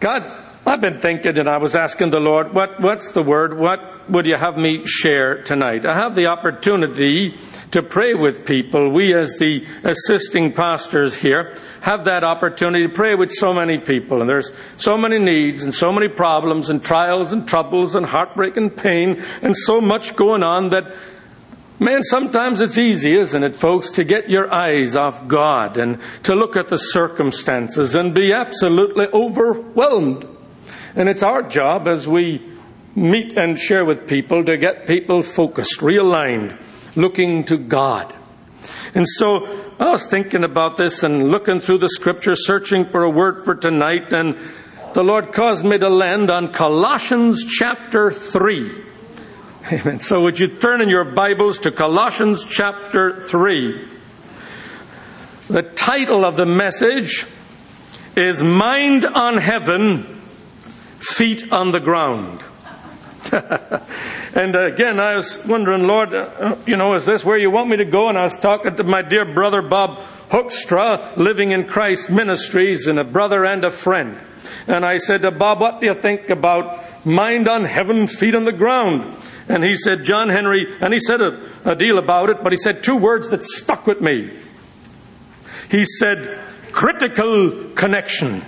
God, I've been thinking, and I was asking the Lord, what's the word? What would you have me share tonight? I have the opportunity to pray with people. We, as the assisting pastors here, have that opportunity to pray with so many people. And there's so many needs and so many problems and trials and troubles and heartbreak and pain and so much going on that, man, sometimes it's easy, isn't it, folks, to get your eyes off God and to look at the circumstances and be absolutely overwhelmed. And it's our job as we meet and share with people to get people focused, realigned, looking to God. And so I was thinking about this and looking through the scripture, searching for a word for tonight, and the Lord caused me to land on Colossians chapter 3. Amen. So would you turn in your Bibles to Colossians chapter 3. The title of the message is Mind on Heaven, Feet on the Ground. And again, I was wondering, Lord, is this where you want me to go? And I was talking to my dear brother Bob Hoekstra, living in Christ Ministries, and a brother and a friend. And I said to Bob, what do you think about mind on heaven, feet on the ground? And he said, John Henry, and he said a deal about it, but he said two words that stuck with me. He said, critical connection.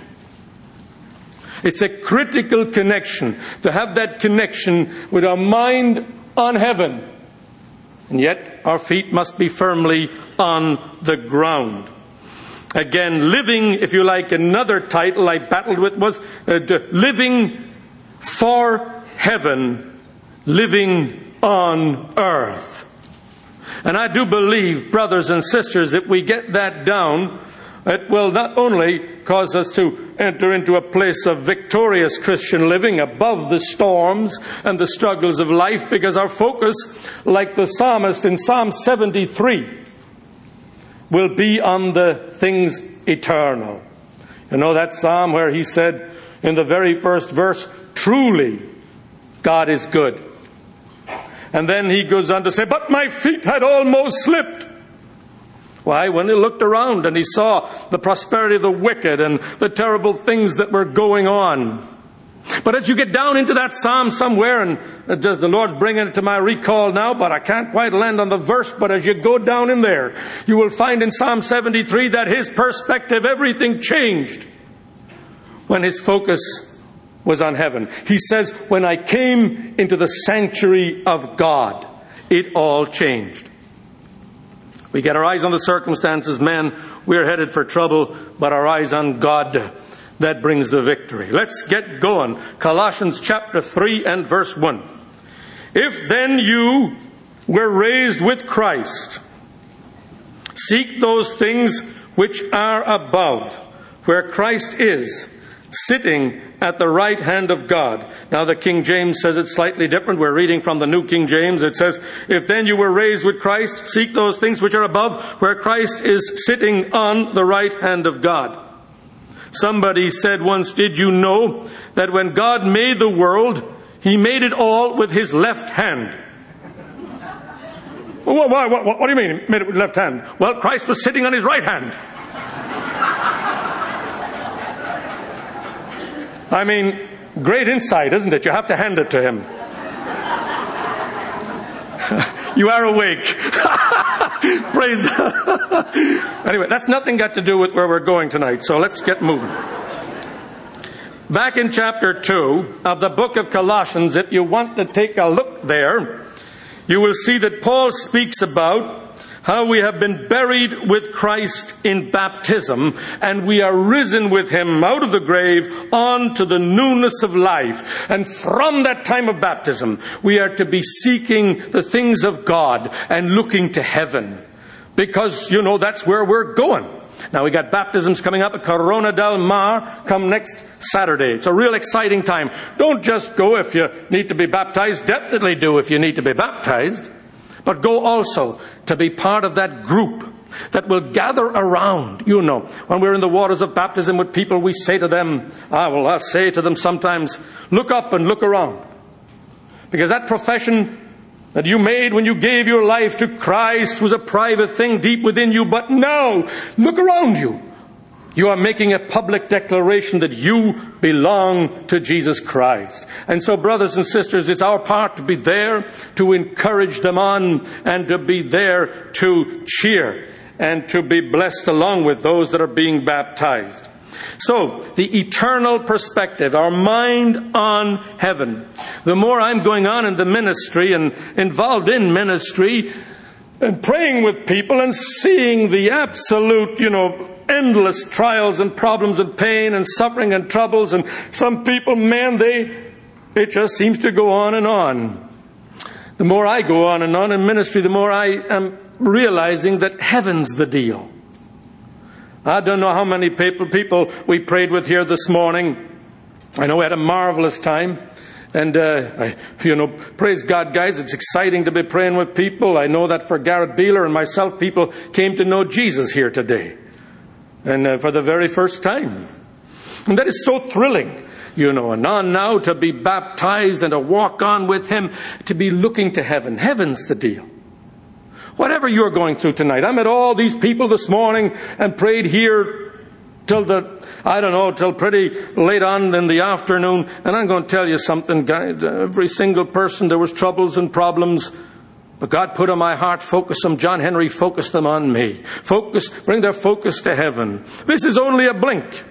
It's a critical connection, to have that connection with our mind on heaven. And yet our feet must be firmly on the ground. Again, living, if you like, another title I battled with was living for heaven, living on earth. And I do believe, brothers and sisters, if we get that down, it will not only cause us to enter into a place of victorious Christian living above the storms and the struggles of life, because our focus, like the psalmist in Psalm 73, will be on the things eternal. You know that psalm where he said in the very first verse, truly God is good. And then he goes on to say, but my feet had almost slipped. Why? When he looked around and he saw the prosperity of the wicked and the terrible things that were going on. But as you get down into that psalm somewhere, and does the Lord bring it to my recall now, but I can't quite land on the verse, but as you go down in there, you will find in Psalm 73 that his perspective, everything changed when his focus was on heaven. He says, when I came into the sanctuary of God, it all changed. We get our eyes on the circumstances, man, we're headed for trouble, but our eyes on God, that brings the victory. Let's get going. Colossians chapter 3 and verse 1. If then you were raised with Christ, seek those things which are above, where Christ is, sitting at the right hand of God. Now the King James says it slightly different. We're reading from the New King James. It says, if then you were raised with Christ, seek those things which are above, where Christ is sitting on the right hand of God. Somebody said once, did you know that when God made the world, He made it all with His left hand? What do you mean He made it with left hand? Well, Christ was sitting on His right hand. I mean, great insight, isn't it? You have to hand it to Him. You are awake. Praise. Anyway, that's nothing got to do with where we're going tonight, so let's get moving. Back in chapter 2 of the book of Colossians, if you want to take a look there, you will see that Paul speaks about how we have been buried with Christ in baptism, and we are risen with Him out of the grave on to the newness of life. And from that time of baptism, we are to be seeking the things of God and looking to heaven. Because, that's where we're going. Now, we got baptisms coming up at Corona del Mar come next Saturday. It's a real exciting time. Don't just go if you need to be baptized. Definitely do if you need to be baptized. But go also to be part of that group that will gather around. When we're in the waters of baptism with people, we say to them, I say to them sometimes, look up and look around. Because that profession that you made when you gave your life to Christ was a private thing deep within you. But now, look around you. You are making a public declaration that you belong to Jesus Christ. And so, brothers and sisters, it's our part to be there to encourage them on and to be there to cheer and to be blessed along with those that are being baptized. So, the eternal perspective, our mind on heaven. The more I'm going on in the ministry and involved in ministry and praying with people and seeing the absolute, endless trials and problems and pain and suffering and troubles, and some people, man, it just seems to go on and on. The more I go on and on in ministry, the more I am realizing that heaven's the deal. I don't know how many people we prayed with here this morning. I know we had a marvelous time. And, praise God, guys, it's exciting to be praying with people. I know that for Garrett Beeler and myself, people came to know Jesus here today. And for the very first time. And that is so thrilling, and on now to be baptized and to walk on with Him, to be looking to heaven. Heaven's the deal. Whatever you're going through tonight. I met all these people this morning and prayed here till pretty late on in the afternoon. And I'm going to tell you something, guys. Every single person, there was troubles and problems. But God put on my heart, focus them. John Henry focused them on me. Bring their focus to heaven. This is only a blink.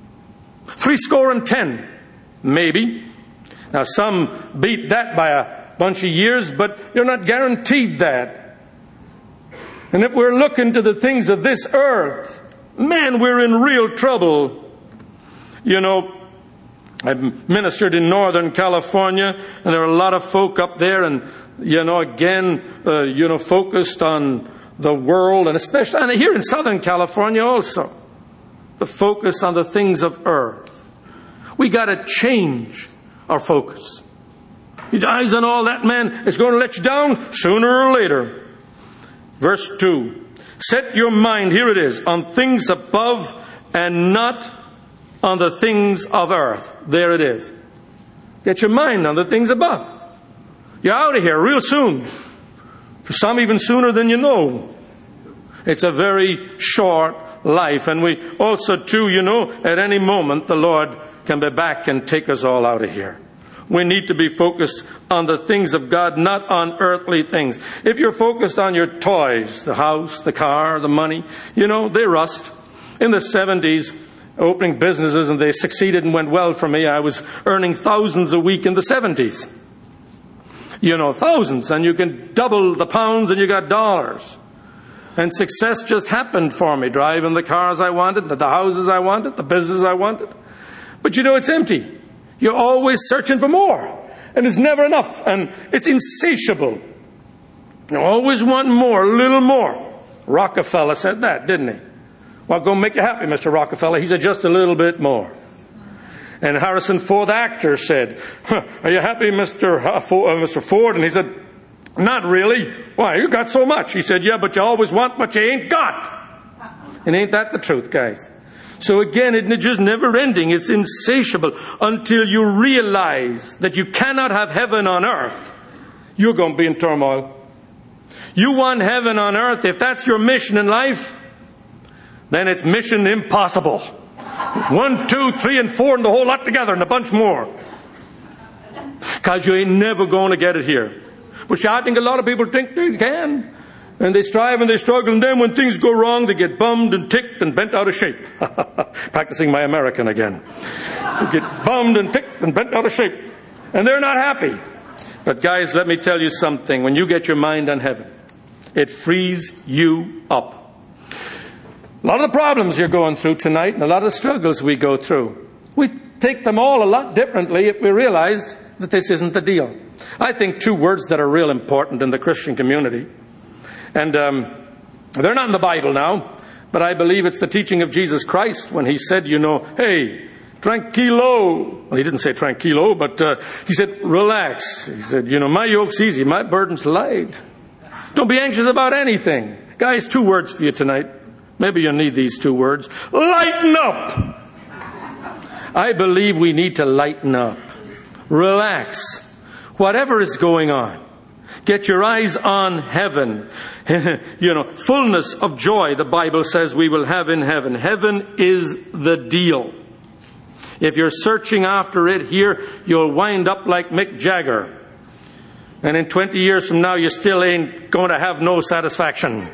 70, maybe. Now some beat that by a bunch of years, but you're not guaranteed that. And if we're looking to the things of this earth, man, we're in real trouble. I've ministered in Northern California, and there are a lot of folk up there, and focused on the world, and especially here in Southern California also, the focus on the things of earth. We got to change our focus. His eyes on all that, man, is going to let you down sooner or later. Verse 2. Set your mind, here it is, on things above and not on the things of earth. There it is. Get your mind on the things above. You're out of here real soon. For some even sooner than you know. It's a very short life. And we also too, at any moment the Lord can be back and take us all out of here. We need to be focused on the things of God, not on earthly things. If you're focused on your toys, the house, the car, the money, they rust. In the 70s, opening businesses, and they succeeded and went well for me. I was earning thousands a week in the 70s. Thousands. And you can double the pounds and you got dollars. And success just happened for me. Driving the cars I wanted, the houses I wanted, the business I wanted. But it's empty. You're always searching for more. And it's never enough. And it's insatiable. You always want more, a little more. Rockefeller said that, didn't he? Well, go make you happy, Mr. Rockefeller. He said just a little bit more. And Harrison Ford, the actor, said, are you happy, Mr. Ford? And he said, not really. Why? You got so much. He said, yeah, but you always want what you ain't got. And ain't that the truth, guys? So again, it's just never ending. It's insatiable until you realize that you cannot have heaven on earth. You're going to be in turmoil. You want heaven on earth. If that's your mission in life, then it's mission impossible. 1, 2, 3, and 4 and the whole lot together and a bunch more. Because you ain't never going to get it here. Which I think a lot of people think they can. And they strive and they struggle, and then when things go wrong, they get bummed and ticked and bent out of shape. Practicing my American again. They get bummed and ticked and bent out of shape. And they're not happy. But guys, let me tell you something. When you get your mind on heaven, it frees you up. A lot of the problems you're going through tonight and a lot of the struggles we go through, we take them all a lot differently if we realized that this isn't the deal. I think 2 words that are real important in the Christian community. And they're not in the Bible now, but I believe it's the teaching of Jesus Christ when He said, hey, tranquilo. Well, He didn't say tranquilo, but He said, relax. He said, my yoke's easy, my burden's light. Don't be anxious about anything. Guys, 2 words for you tonight. Maybe you'll need these 2 words. Lighten up. I believe we need to lighten up. Relax. Whatever is going on. Get your eyes on heaven. Fullness of joy, the Bible says we will have in heaven. Heaven is the deal. If you're searching after it here, you'll wind up like Mick Jagger. And in 20 years from now, you still ain't going to have no satisfaction.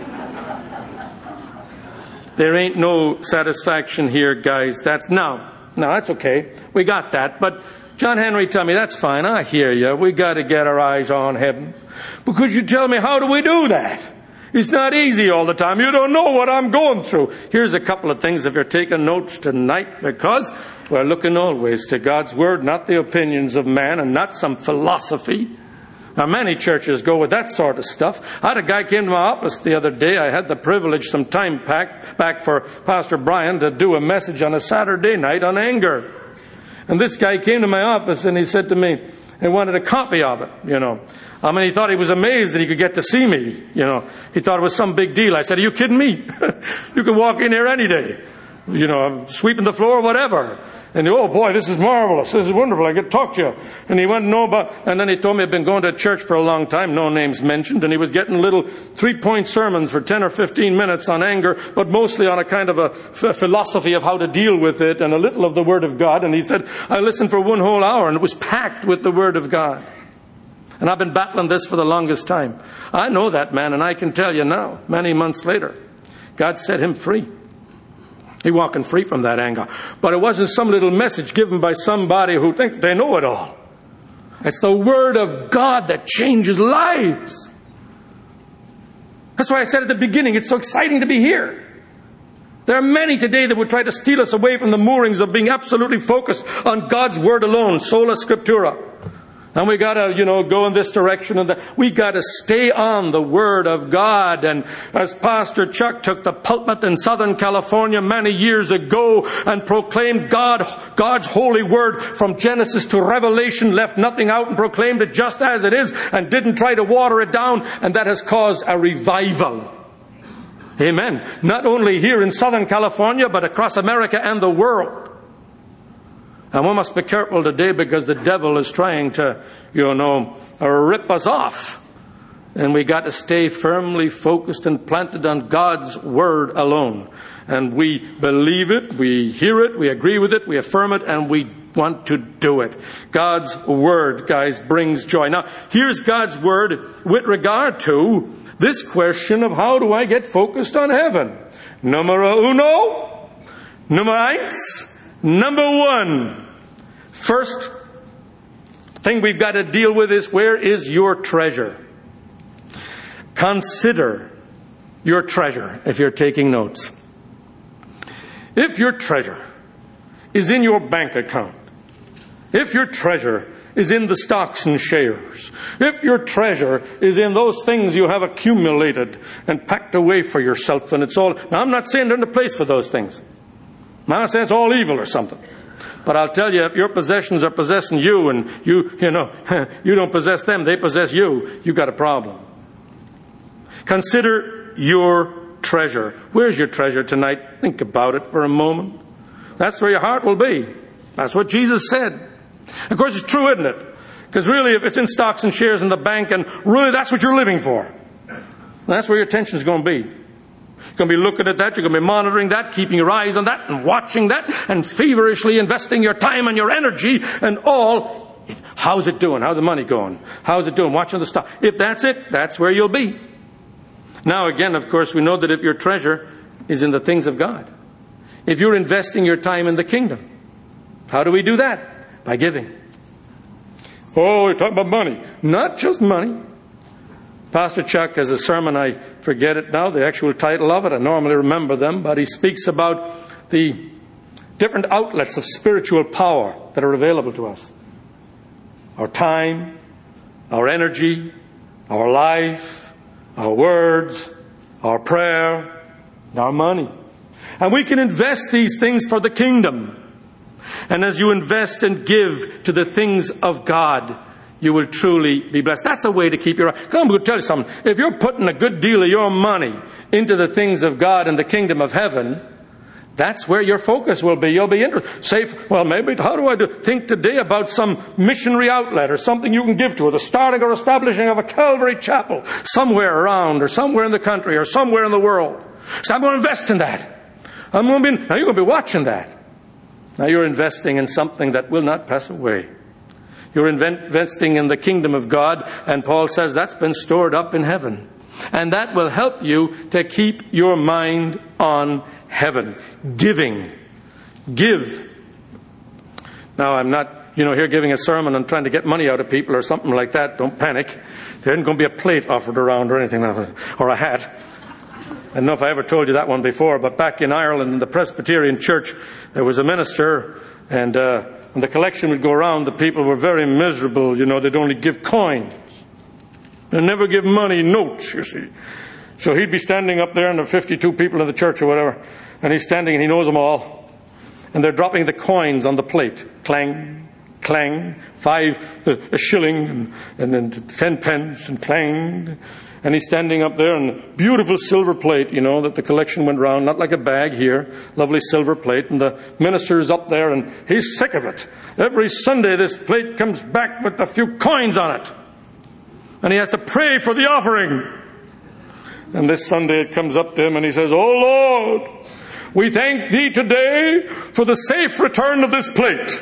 There ain't no satisfaction here, guys. No, that's okay. We got that. But John Henry tell me, that's fine. I hear you. We got to get our eyes on heaven. But could you tell me, how do we do that? It's not easy all the time. You don't know what I'm going through. Here's a couple of things if you're taking notes tonight, because we're looking always to God's Word, not the opinions of man and not some philosophy. Now, many churches go with that sort of stuff. I had a guy came to my office the other day. I had the privilege some time back for Pastor Brian to do a message on a Saturday night on anger. And this guy came to my office and he said to me, he wanted a copy of it, he thought he was amazed that he could get to see me, He thought it was some big deal. I said, are you kidding me? You can walk in here any day, sweeping the floor, whatever. And oh boy, this is marvelous. This is wonderful. I get to talk to you. And he wanted to know about, and then he told me he'd been going to church for a long time, no names mentioned, and he was getting little 3-point sermons for 10 or 15 minutes on anger, but mostly on a kind of a philosophy of how to deal with it and a little of the Word of God. And he said, I listened for 1 whole hour and it was packed with the Word of God. And I've been battling this for the longest time. I know that man, and I can tell you now, many months later, God set him free. He walking free from that anger. But it wasn't some little message given by somebody who thinks they know it all. It's the Word of God that changes lives. That's why I said at the beginning, it's so exciting to be here. There are many today that would try to steal us away from the moorings of being absolutely focused on God's Word alone, sola scriptura. And we got to, go in this direction and that. We got to stay on the Word of God. And as Pastor Chuck took the pulpit in Southern California many years ago and proclaimed God's holy Word from Genesis to Revelation, left nothing out and proclaimed it just as it is and didn't try to water it down, and that has caused a revival. Amen. Not only here in Southern California, but across America and the world. And we must be careful today because the devil is trying to, rip us off. And we got to stay firmly focused and planted on God's Word alone. And we believe it, we hear it, we agree with it, we affirm it, and we want to do it. God's Word, guys, brings joy. Now, here's God's Word with regard to this question of how do I get focused on heaven? Numero uno, number 1. First thing we've got to deal with is, where is your treasure? Consider your treasure if you're taking notes. If your treasure is in your bank account, if your treasure is in the stocks and shares, if your treasure is in those things you have accumulated and packed away for yourself, and it's all... Now, I'm not saying there's no place for those things. I'm not saying it's all evil or something. But I'll tell you, if your possessions are possessing you and you don't possess them, they possess you, you've got a problem. Consider your treasure. Where's your treasure tonight? Think about it for a moment. That's where your heart will be. That's what Jesus said. Of course, it's true, isn't it? Because really, if it's in stocks and shares in the bank, and really that's what you're living for, that's where your attention is going to be. You're going to be looking at that, you're going to be monitoring that, keeping your eyes on that, and watching that, and feverishly investing your time and your energy, and all. How's it doing? How's the money going? How's it doing? Watching the stock. If that's it, that's where you'll be. Now again, of course, we know that if your treasure is in the things of God, if you're investing your time in the kingdom, how do we do that? By giving. Oh, you're talking about money. Not just money. Pastor Chuck has a sermon, I forget it now, the actual title of it. I normally remember them, but he speaks about the different outlets of spiritual power that are available to us. Our time, our energy, our life, our words, our prayer, and our money. And we can invest these things for the kingdom. And as you invest and give to the things of God, you will truly be blessed. That's a way to keep your... Come on, I'm going to tell you something. If you're putting a good deal of your money into the things of God and the kingdom of heaven, That's where your focus will be. You'll be interested. Say, well, maybe, how do I think today about some missionary outlet or something you can give to it, the starting or establishing of a Calvary chapel somewhere around or somewhere in the country or somewhere in the world. So I'm going to invest in that. Now you're going to be watching that. Now you're investing in something that will not pass away. You're investing in the kingdom of God, and Paul says that's been stored up in heaven. And that will help you to keep your mind on heaven. Giving. Give. Now, I'm not, here giving a sermon and trying to get money out of people or something like that. Don't panic. There isn't going to be a plate offered around or anything like that, or a hat. I don't know if I ever told you that one before, but back in Ireland, in the Presbyterian church, there was a minister, and when the collection would go around, the people were very miserable. They'd only give coins. They'd never give money, notes, you see. So he'd be standing up there, and there are 52 people in the church or whatever, and he's standing and he knows them all. And they're dropping the coins on the plate. Clang, clang, a shilling, and then 10 pence, and clang. And he's standing up there, and beautiful silver plate, that the collection went round, not like a bag here, lovely silver plate. And the minister's up there, and he's sick of it. Every Sunday this plate comes back with a few coins on it. And he has to pray for the offering. And this Sunday it comes up to him and he says, "Oh Lord, we thank thee today for the safe return of this plate."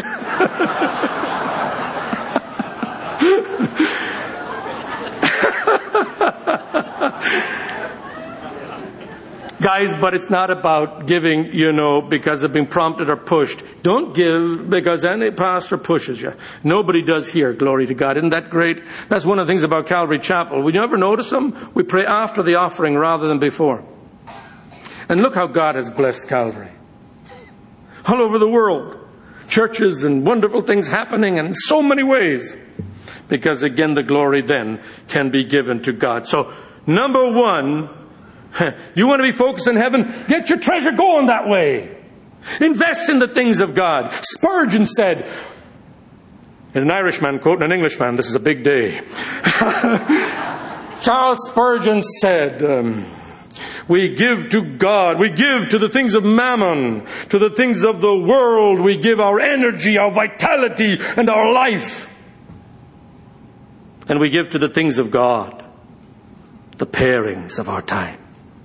Guys, but it's not about giving, because of being prompted or pushed. Don't give because any pastor pushes you. Nobody does here, glory to God. Isn't that great? That's one of the things about Calvary Chapel. Would you ever notice them? We pray after the offering rather than before. And look how God has blessed Calvary. All over the world. Churches and wonderful things happening in so many ways. Because again, the glory then can be given to God. So, number one, you want to be focused in heaven? Get your treasure going that way. Invest in the things of God. Spurgeon said, as an Irishman quoting an Englishman, this is a big day. Charles Spurgeon said, we give to God, we give to the things of mammon, to the things of the world, we give our energy, our vitality, and our life. And we give to the things of God the parings of our time.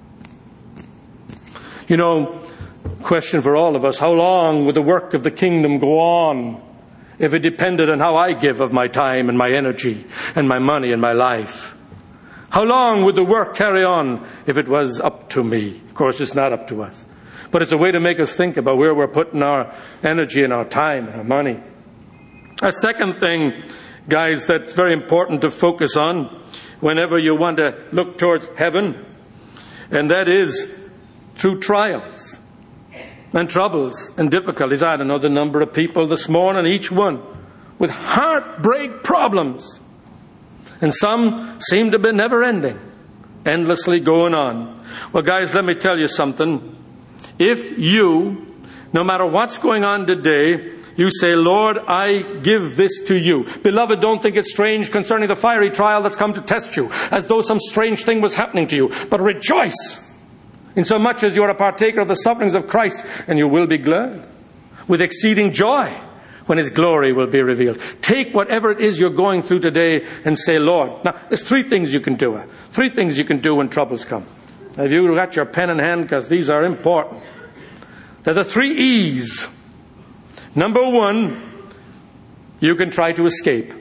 Question for all of us, how long would the work of the kingdom go on if it depended on how I give of my time and my energy and my money and my life? How long would the work carry on if it was up to me? Of course, it's not up to us. But it's a way to make us think about where we're putting our energy and our time and our money. A second thing, guys, that's very important to focus on whenever you want to look towards heaven, and that is through trials and troubles and difficulties. I don't know the number of people this morning, each one with heartbreak problems. And some seem to be never ending, endlessly going on. Well, guys, let me tell you something. If you, no matter what's going on today, you say, Lord, I give this to you. Beloved, don't think it's strange concerning the fiery trial that's come to test you, as though some strange thing was happening to you. But rejoice in so much as you are a partaker of the sufferings of Christ, and you will be glad with exceeding joy when His glory will be revealed. Take whatever it is you're going through today and say, Lord. Now, there's three things you can do. Three things you can do when troubles come. Have you got your pen in hand? Because these are important. They're the 3 E's. Number one, you can try to escape.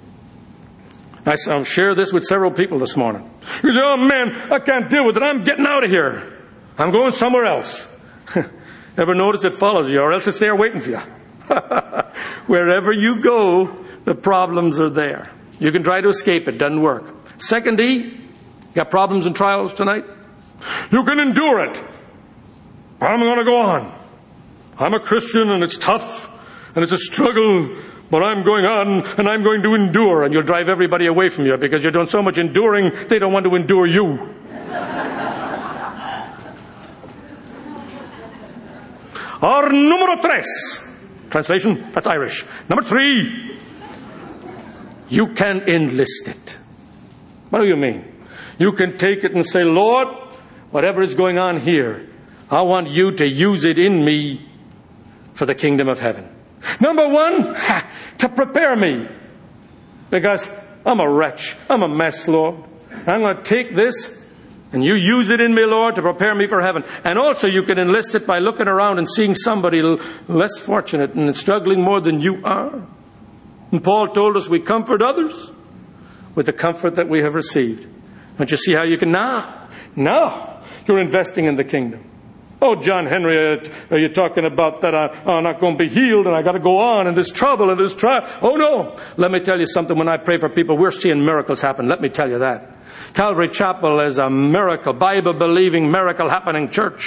I'll share this with several people this morning. You say, oh man, I can't deal with it. I'm getting out of here. I'm going somewhere else. Ever notice it follows you, or else it's there waiting for you? Wherever you go, the problems are there. You can try to escape it. Doesn't work. Second E, got problems and trials tonight? You can endure it. I'm going to go on. I'm a Christian and it's tough and it's a struggle, but I'm going on and I'm going to endure. And you'll drive everybody away from you because you're doing so much enduring, they don't want to endure you. Or numero 3. Translation, that's Irish. Number 3, you can enlist it. What do you mean? You can take it and say, Lord, whatever is going on here, I want you to use it in me for the kingdom of heaven. Number one, to prepare me. Because I'm a wretch. I'm a mess, Lord. I'm going to take this and you use it in me, Lord, to prepare me for heaven. And also you can enlist it by looking around and seeing somebody less fortunate and struggling more than you are. And Paul told us we comfort others with the comfort that we have received. Don't you see how you can now you're investing in the kingdom. Oh, John Henry, are you talking about that I'm not going to be healed and I got to go on in this trouble and this trial? Oh, no. Let me tell you something. When I pray for people, we're seeing miracles happen. Let me tell you that. Calvary Chapel is a miracle, Bible-believing, miracle-happening church.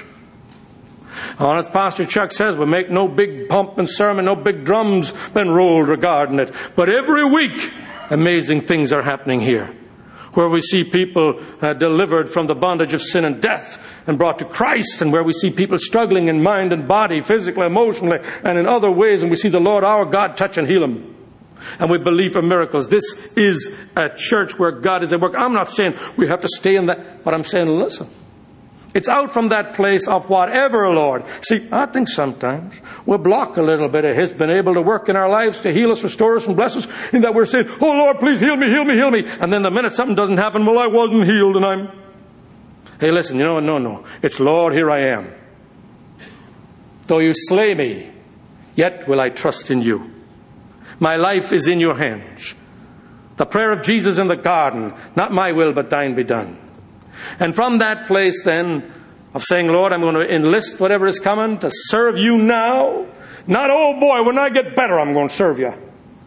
And as Pastor Chuck says, we make no big pump and sermon, no big drums been rolled regarding it. But every week, amazing things are happening here, where we see people delivered from the bondage of sin and death and brought to Christ, and where we see people struggling in mind and body, physically, emotionally, and in other ways, and we see the Lord our God touch and heal them. And we believe for miracles. This is a church where God is at work. I'm not saying we have to stay in that, but I'm saying, listen, it's out from that place of whatever, Lord. See, I think sometimes we'll block a little bit of His been able to work in our lives to heal us, restore us, and bless us, in that we're saying, oh Lord, please heal me, heal me, heal me. And then the minute something doesn't happen, well, I wasn't healed and I'm... Hey, listen, no. It's, Lord, here I am. Though you slay me, yet will I trust in you. My life is in your hands. The prayer of Jesus in the garden, not my will, but thine be done. And from that place then of saying, Lord, I'm going to enlist whatever is coming to serve you now. Not, oh boy, when I get better, I'm going to serve you.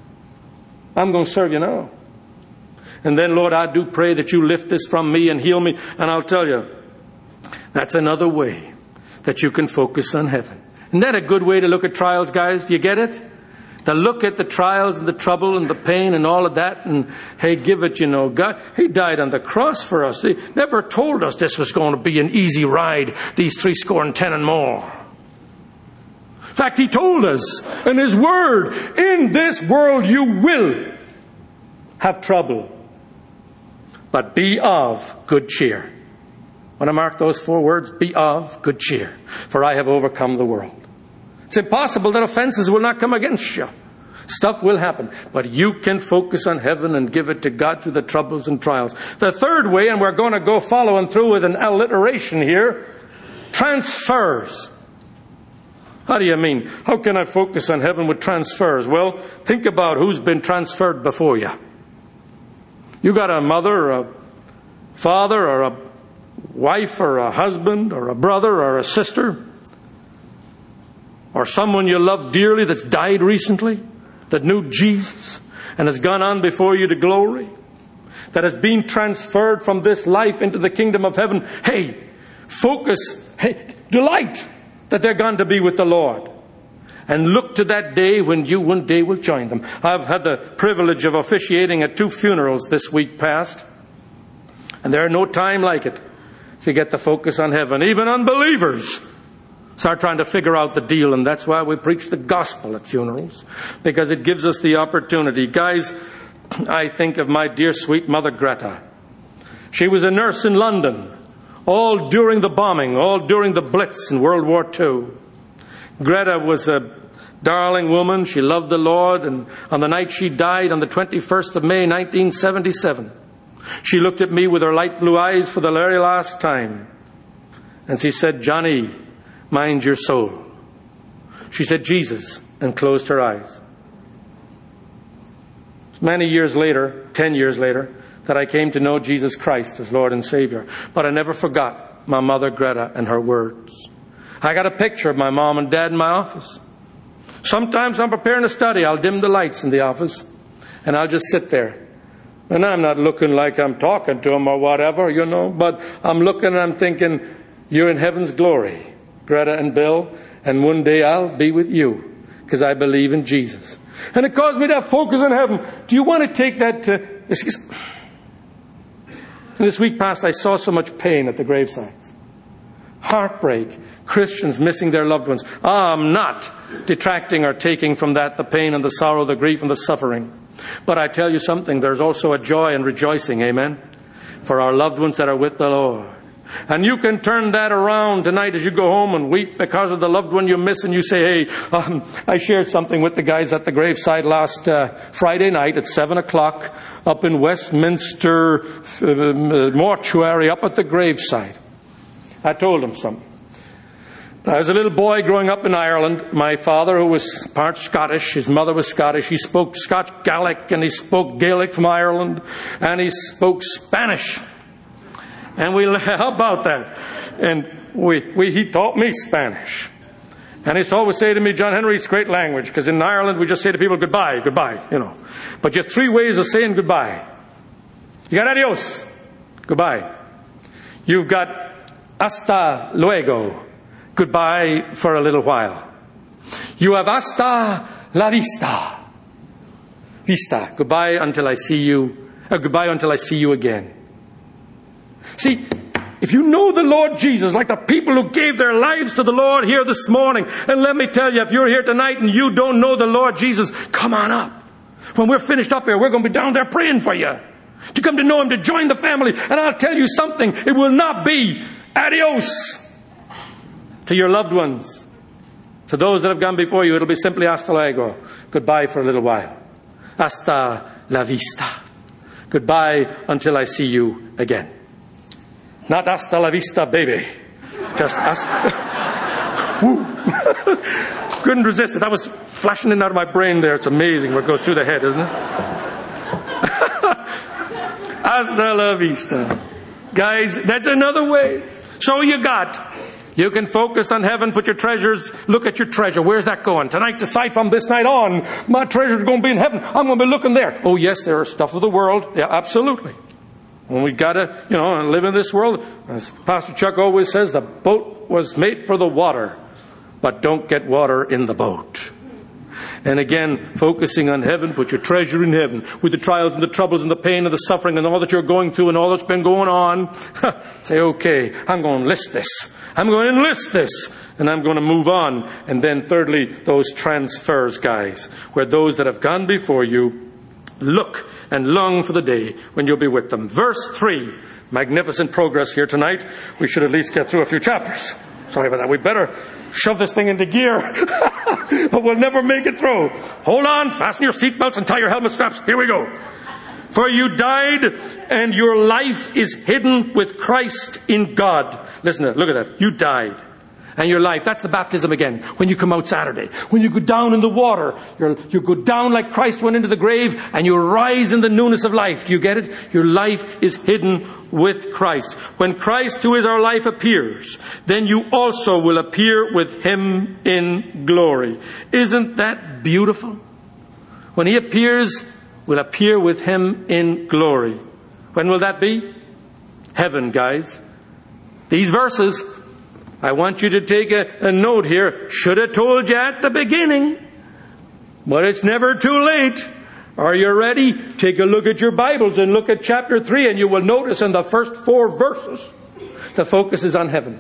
I'm going to serve you now. And then, Lord, I do pray that you lift this from me and heal me. And I'll tell you, that's another way that you can focus on heaven. Isn't that a good way to look at trials, guys? Do you get it? To look at the trials and the trouble and the pain and all of that and, hey, give it, God, He died on the cross for us. He never told us this was going to be an easy ride, these 70 and more. In fact, He told us in His Word, in this world you will have trouble, but be of good cheer. Want to mark those 4 words? Be of good cheer, for I have overcome the world. It's impossible that offenses will not come against you. Stuff will happen. But you can focus on heaven and give it to God through the troubles and trials. The third way, and we're going to go following through with an alliteration here, transfers. How do you mean? How can I focus on heaven with transfers? Well, think about who's been transferred before you. You got a mother or a father or a wife or a husband or a brother or a sister, or someone you love dearly that's died recently, that knew Jesus and has gone on before you to glory, that has been transferred from this life into the kingdom of heaven. Hey, focus, delight that they're gone to be with the Lord. And look to that day when you one day will join them. I've had the privilege of officiating at 2 funerals this week past, and there are no time like it to get the focus on heaven. Even unbelievers start trying to figure out the deal, and that's why we preach the gospel at funerals, because it gives us the opportunity. Guys, I think of my dear sweet mother Greta. She was a nurse in London, all during the bombing, all during the Blitz in World War II. Greta was a darling woman. She loved the Lord, and on the night she died, on the 21st of May, 1977, she looked at me with her light blue eyes for the very last time, and she said, Johnny, mind your soul. She said, Jesus, and closed her eyes. Many years later, 10 years later, that I came to know Jesus Christ as Lord and Savior. But I never forgot my mother Greta and her words. I got a picture of my mom and dad in my office. Sometimes I'm preparing to study. I'll dim the lights in the office, and I'll just sit there. And I'm not looking like I'm talking to them or whatever, but I'm looking and I'm thinking, you're in heaven's glory, Greta and Bill, and one day I'll be with you because I believe in Jesus. And it caused me to have focus on heaven. Do you want to take that to... This week past, I saw so much pain at the gravesites. Heartbreak. Christians missing their loved ones. I'm not detracting or taking from that the pain and the sorrow, the grief and the suffering. But I tell you something, there's also a joy and rejoicing, amen, for our loved ones that are with the Lord. And you can turn that around tonight as you go home and weep because of the loved one you miss, and you say, hey, I shared something with the guys at the graveside last Friday night at 7 o'clock up in Westminster mortuary up at the graveside. I told them something. I was a little boy growing up in Ireland. My father, who was part Scottish, his mother was Scottish. He spoke Scotch Gaelic, and he spoke Gaelic from Ireland, and he spoke Spanish. And how about that? And he taught me Spanish. And he used to always say to me, John Henry, it's a great language, because in Ireland we just say to people, goodbye, goodbye, you know. But you have 3 ways of saying goodbye. You got adios, goodbye. You've got hasta luego, goodbye for a little while. You have hasta la vista, vista, goodbye until I see you, goodbye until I see you again. See, if you know the Lord Jesus, like the people who gave their lives to the Lord here this morning, and let me tell you, if you're here tonight and you don't know the Lord Jesus, come on up. When we're finished up here, we're going to be down there praying for you, to come to know Him, to join the family. And I'll tell you something, it will not be adios to your loved ones. To those that have gone before you, it'll be simply hasta luego, goodbye for a little while. Hasta la vista, goodbye until I see you again. Not hasta la vista, baby. Just Woo. Couldn't resist it. That was flashing in and out of my brain there. It's amazing what goes through the head, isn't it? Hasta la vista. Guys, that's another way. So you can focus on heaven, put your treasures, look at your treasure. Where's that going? Tonight, decide from this night on, my treasure's going to be in heaven. I'm going to be looking there. Oh yes, there are stuff of the world. Yeah, absolutely. And we got to, live in this world. As Pastor Chuck always says, the boat was made for the water, but don't get water in the boat. And again, focusing on heaven, put your treasure in heaven. With the trials and the troubles and the pain and the suffering and all that you're going through and all that's been going on, say, okay, I'm going to enlist this. I'm going to enlist this. And I'm going to move on. And then thirdly, those transfers, guys, where those that have gone before you look and long for the day when you'll be with them. Verse 3. Magnificent progress here tonight. We should at least get through a few chapters. Sorry about that. We better shove this thing into gear. But we'll never make it through. Hold on. Fasten your seatbelts and tie your helmet straps. Here we go. For you died, and your life is hidden with Christ in God. Listen to that. Look at that. You died. And your life, that's the baptism again, when you come out Saturday. When you go down in the water, you go down like Christ went into the grave, and you rise in the newness of life. Do you get it? Your life is hidden with Christ. When Christ, who is our life, appears, then you also will appear with Him in glory. Isn't that beautiful? When He appears, we'll appear with Him in glory. When will that be? Heaven, guys. These verses, I want you to take a note here. Should have told you at the beginning. But it's never too late. Are you ready? Take a look at your Bibles and look at chapter 3, and you will notice in the first 4 verses, the focus is on heaven.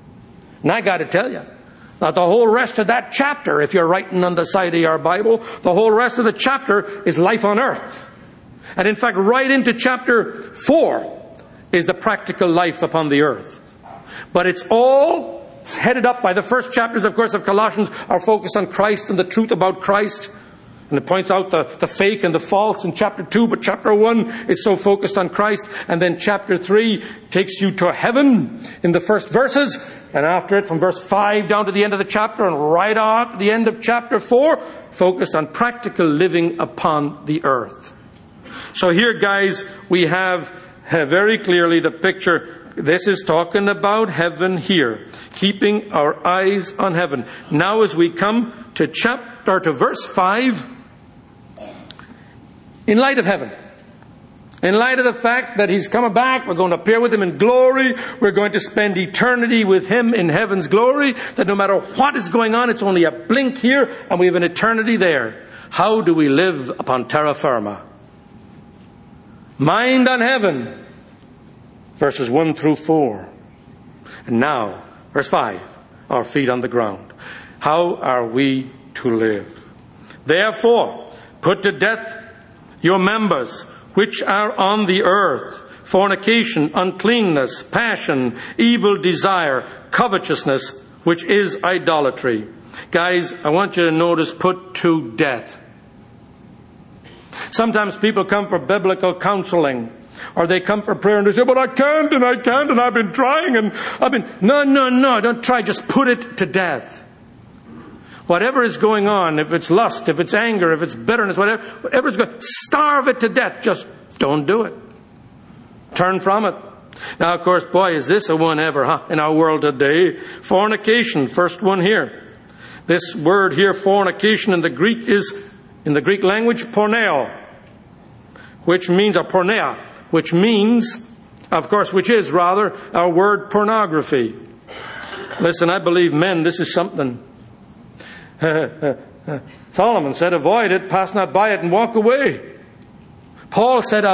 And I got to tell you, that the whole rest of that chapter, if you're writing on the side of your Bible, the whole rest of the chapter is life on earth. And in fact, right into chapter 4 is the practical life upon the earth. But it's all headed up by the first chapters, of course, of Colossians are focused on Christ and the truth about Christ. And it points out the fake and the false in chapter 2, but chapter 1 is so focused on Christ. And then chapter 3 takes you to heaven in the first verses. And after it, from verse 5 down to the end of the chapter and right on to the end of chapter 4, focused on practical living upon the earth. So here, guys, we have very clearly the picture. This is talking about heaven here, keeping our eyes on heaven. Now as we come to verse 5, in light of heaven, in light of the fact that He's coming back, we're going to appear with Him in glory, we're going to spend eternity with Him in heaven's glory, that no matter what is going on, it's only a blink here and we have an eternity there. How do we live upon terra firma? Mind on heaven. Verses 1 through 4. And now, verse 5, our feet on the ground. How are we to live? Therefore, put to death your members which are on the earth, fornication, uncleanness, passion, evil desire, covetousness, which is idolatry. Guys, I want you to notice, put to death. Sometimes people come for biblical counseling, or they come for prayer and they say, but I can't, and I've been trying, and I've been... No, don't try, just put it to death. Whatever is going on, if it's lust, if it's anger, if it's bitterness, whatever is going, starve it to death. Just don't do it. Turn from it. Now, of course, boy, is this a one ever, in our world today. Fornication, first one here. This word here, fornication, in the Greek language, porneo, which means, or porneia, which means, of course, which is rather our word pornography. Listen, I believe, men, this is something. Solomon said, avoid it, pass not by it, and walk away. Paul said,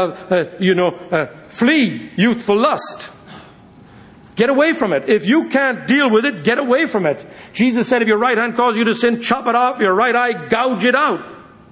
flee youthful lust. Get away from it. If you can't deal with it, get away from it. Jesus said, if your right hand calls you to sin, chop it off. Your right eye, gouge it out.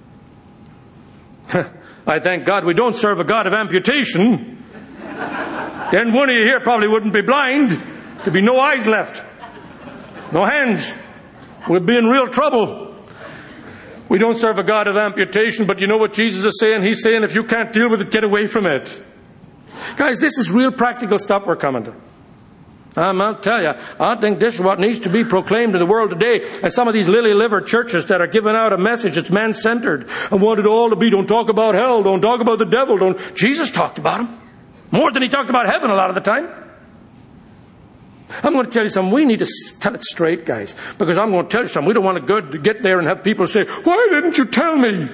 I thank God we don't serve a God of amputation. Then one of you here probably wouldn't be blind. There'd be no eyes left. No hands. We'd be in real trouble. We don't serve a God of amputation, but you know what Jesus is saying? He's saying if you can't deal with it, get away from it. Guys, this is real practical stuff we're coming to. I'll tell you, I think this is what needs to be proclaimed in the world today. And some of these lily-livered churches that are giving out a message that's man-centered and want it all to be, don't talk about hell, don't talk about the devil, Jesus talked about him. More than he talked about heaven a lot of the time. I'm going to tell you something. We need to tell it straight, guys. Because I'm going to tell you something. We don't want to go to get there and have people say, why didn't you tell me?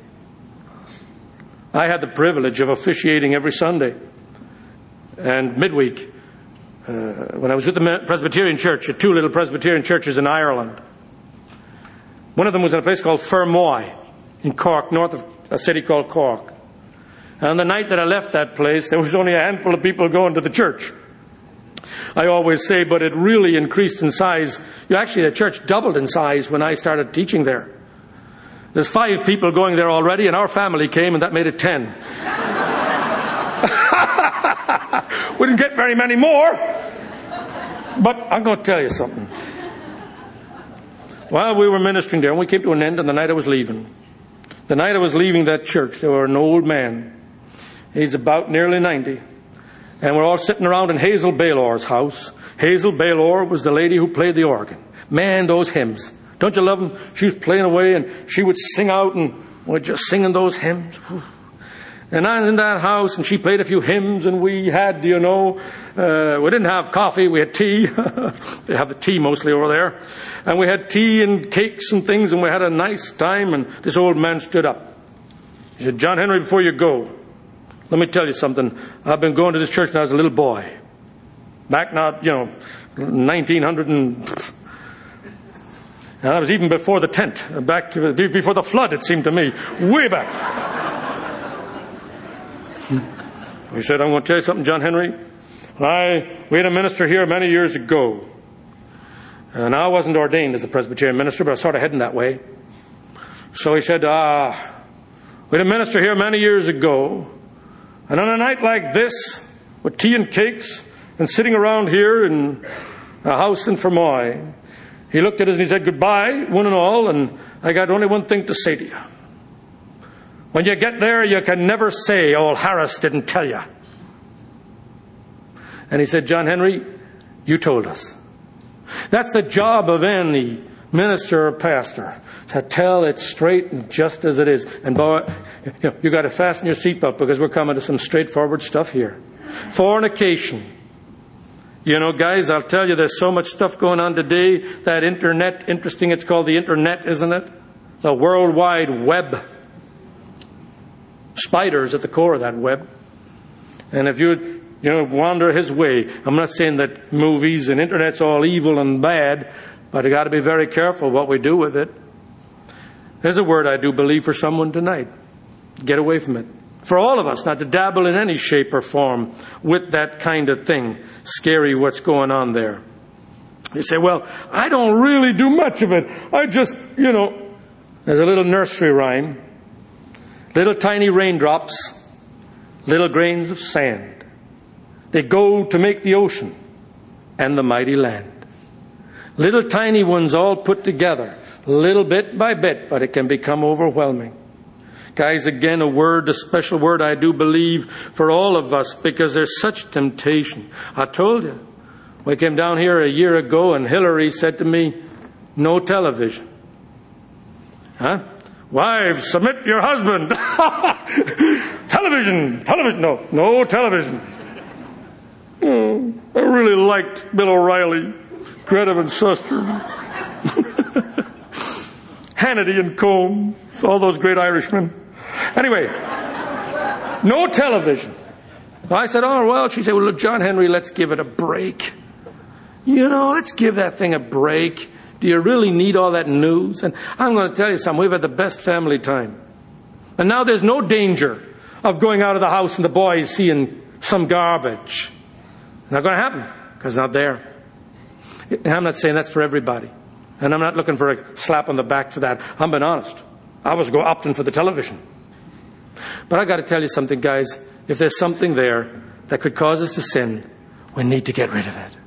I had the privilege of officiating every Sunday and midweek when I was with the Presbyterian Church, at two little Presbyterian churches in Ireland. One of them was in a place called Fermoy in Cork, north of a city called Cork. And the night that I left that place, there was only a handful of people going to the church. I always say, but it really increased in size. Actually, the church doubled in size when I started teaching there. There's 5 people going there already, and our family came, and that made it 10. We didn't get very many more. But I'm going to tell you something. While we were ministering there, and we came to an end on the night I was leaving. The night I was leaving that church, there was an old man. He's about nearly 90. And we're all sitting around in Hazel Baylor's house. Hazel Baylor was the lady who played the organ. Man, those hymns. Don't you love them? She was playing away and she would sing out and we're just singing those hymns. And I'm in that house and she played a few hymns and we had, we didn't have coffee, we had tea. They have the tea mostly over there. And we had tea and cakes and things and we had a nice time and this old man stood up. He said, John Henry, before you go, let me tell you something. I've been going to this church when I was a little boy. Back now, 1900 and that was even before the tent. Back before the flood, it seemed to me. Way back. He said, I'm going to tell you something, John Henry. We had a minister here many years ago. And I wasn't ordained as a Presbyterian minister, but I was sort of heading that way. So he said, we had a minister here many years ago. And on a night like this, with tea and cakes, and sitting around here in a house in Fermoy, he looked at us and he said, goodbye, one and all, and I got only one thing to say to you. When you get there, you can never say, old Harris didn't tell you. And he said, John Henry, you told us. That's the job of any minister or pastor, to tell it straight and just as it is. And boy, you got to fasten your seatbelt because we're coming to some straightforward stuff here. Fornication. Guys, I'll tell you, there's so much stuff going on today. That internet, interesting, it's called the internet, isn't it? The World Wide Web. Spiders at the core of that web. And if you wander his way, I'm not saying that movies and internet's all evil and bad, but you got to be very careful what we do with it. There's a word I do believe for someone tonight. Get away from it. For all of us, not to dabble in any shape or form with that kind of thing. Scary what's going on there. You say, well, I don't really do much of it. I just, there's a little nursery rhyme. Little tiny raindrops, little grains of sand. They go to make the ocean and the mighty land. Little tiny ones all put together, little bit by bit, but it can become overwhelming. Guys, again, a special word, I do believe, for all of us, because there's such temptation. I told you, we came down here a year ago and Hillary said to me, no television. Huh? Wives, submit your husband. Television, no television. Oh, I really liked Bill O'Reilly, Greta Van Susteren, Hannity and Combs, all those great Irishmen. Anyway, no television. I said, oh, well, she said, well, look, John Henry, let's give it a break. Let's give that thing a break. Do you really need all that news? And I'm going to tell you something. We've had the best family time. And now there's no danger of going out of the house and the boys seeing some garbage. Not going to happen, because it's not there. And I'm not saying that's for everybody. And I'm not looking for a slap on the back for that. I'm being honest. I was opting for the television. But I got to tell you something, guys. If there's something there that could cause us to sin, we need to get rid of it.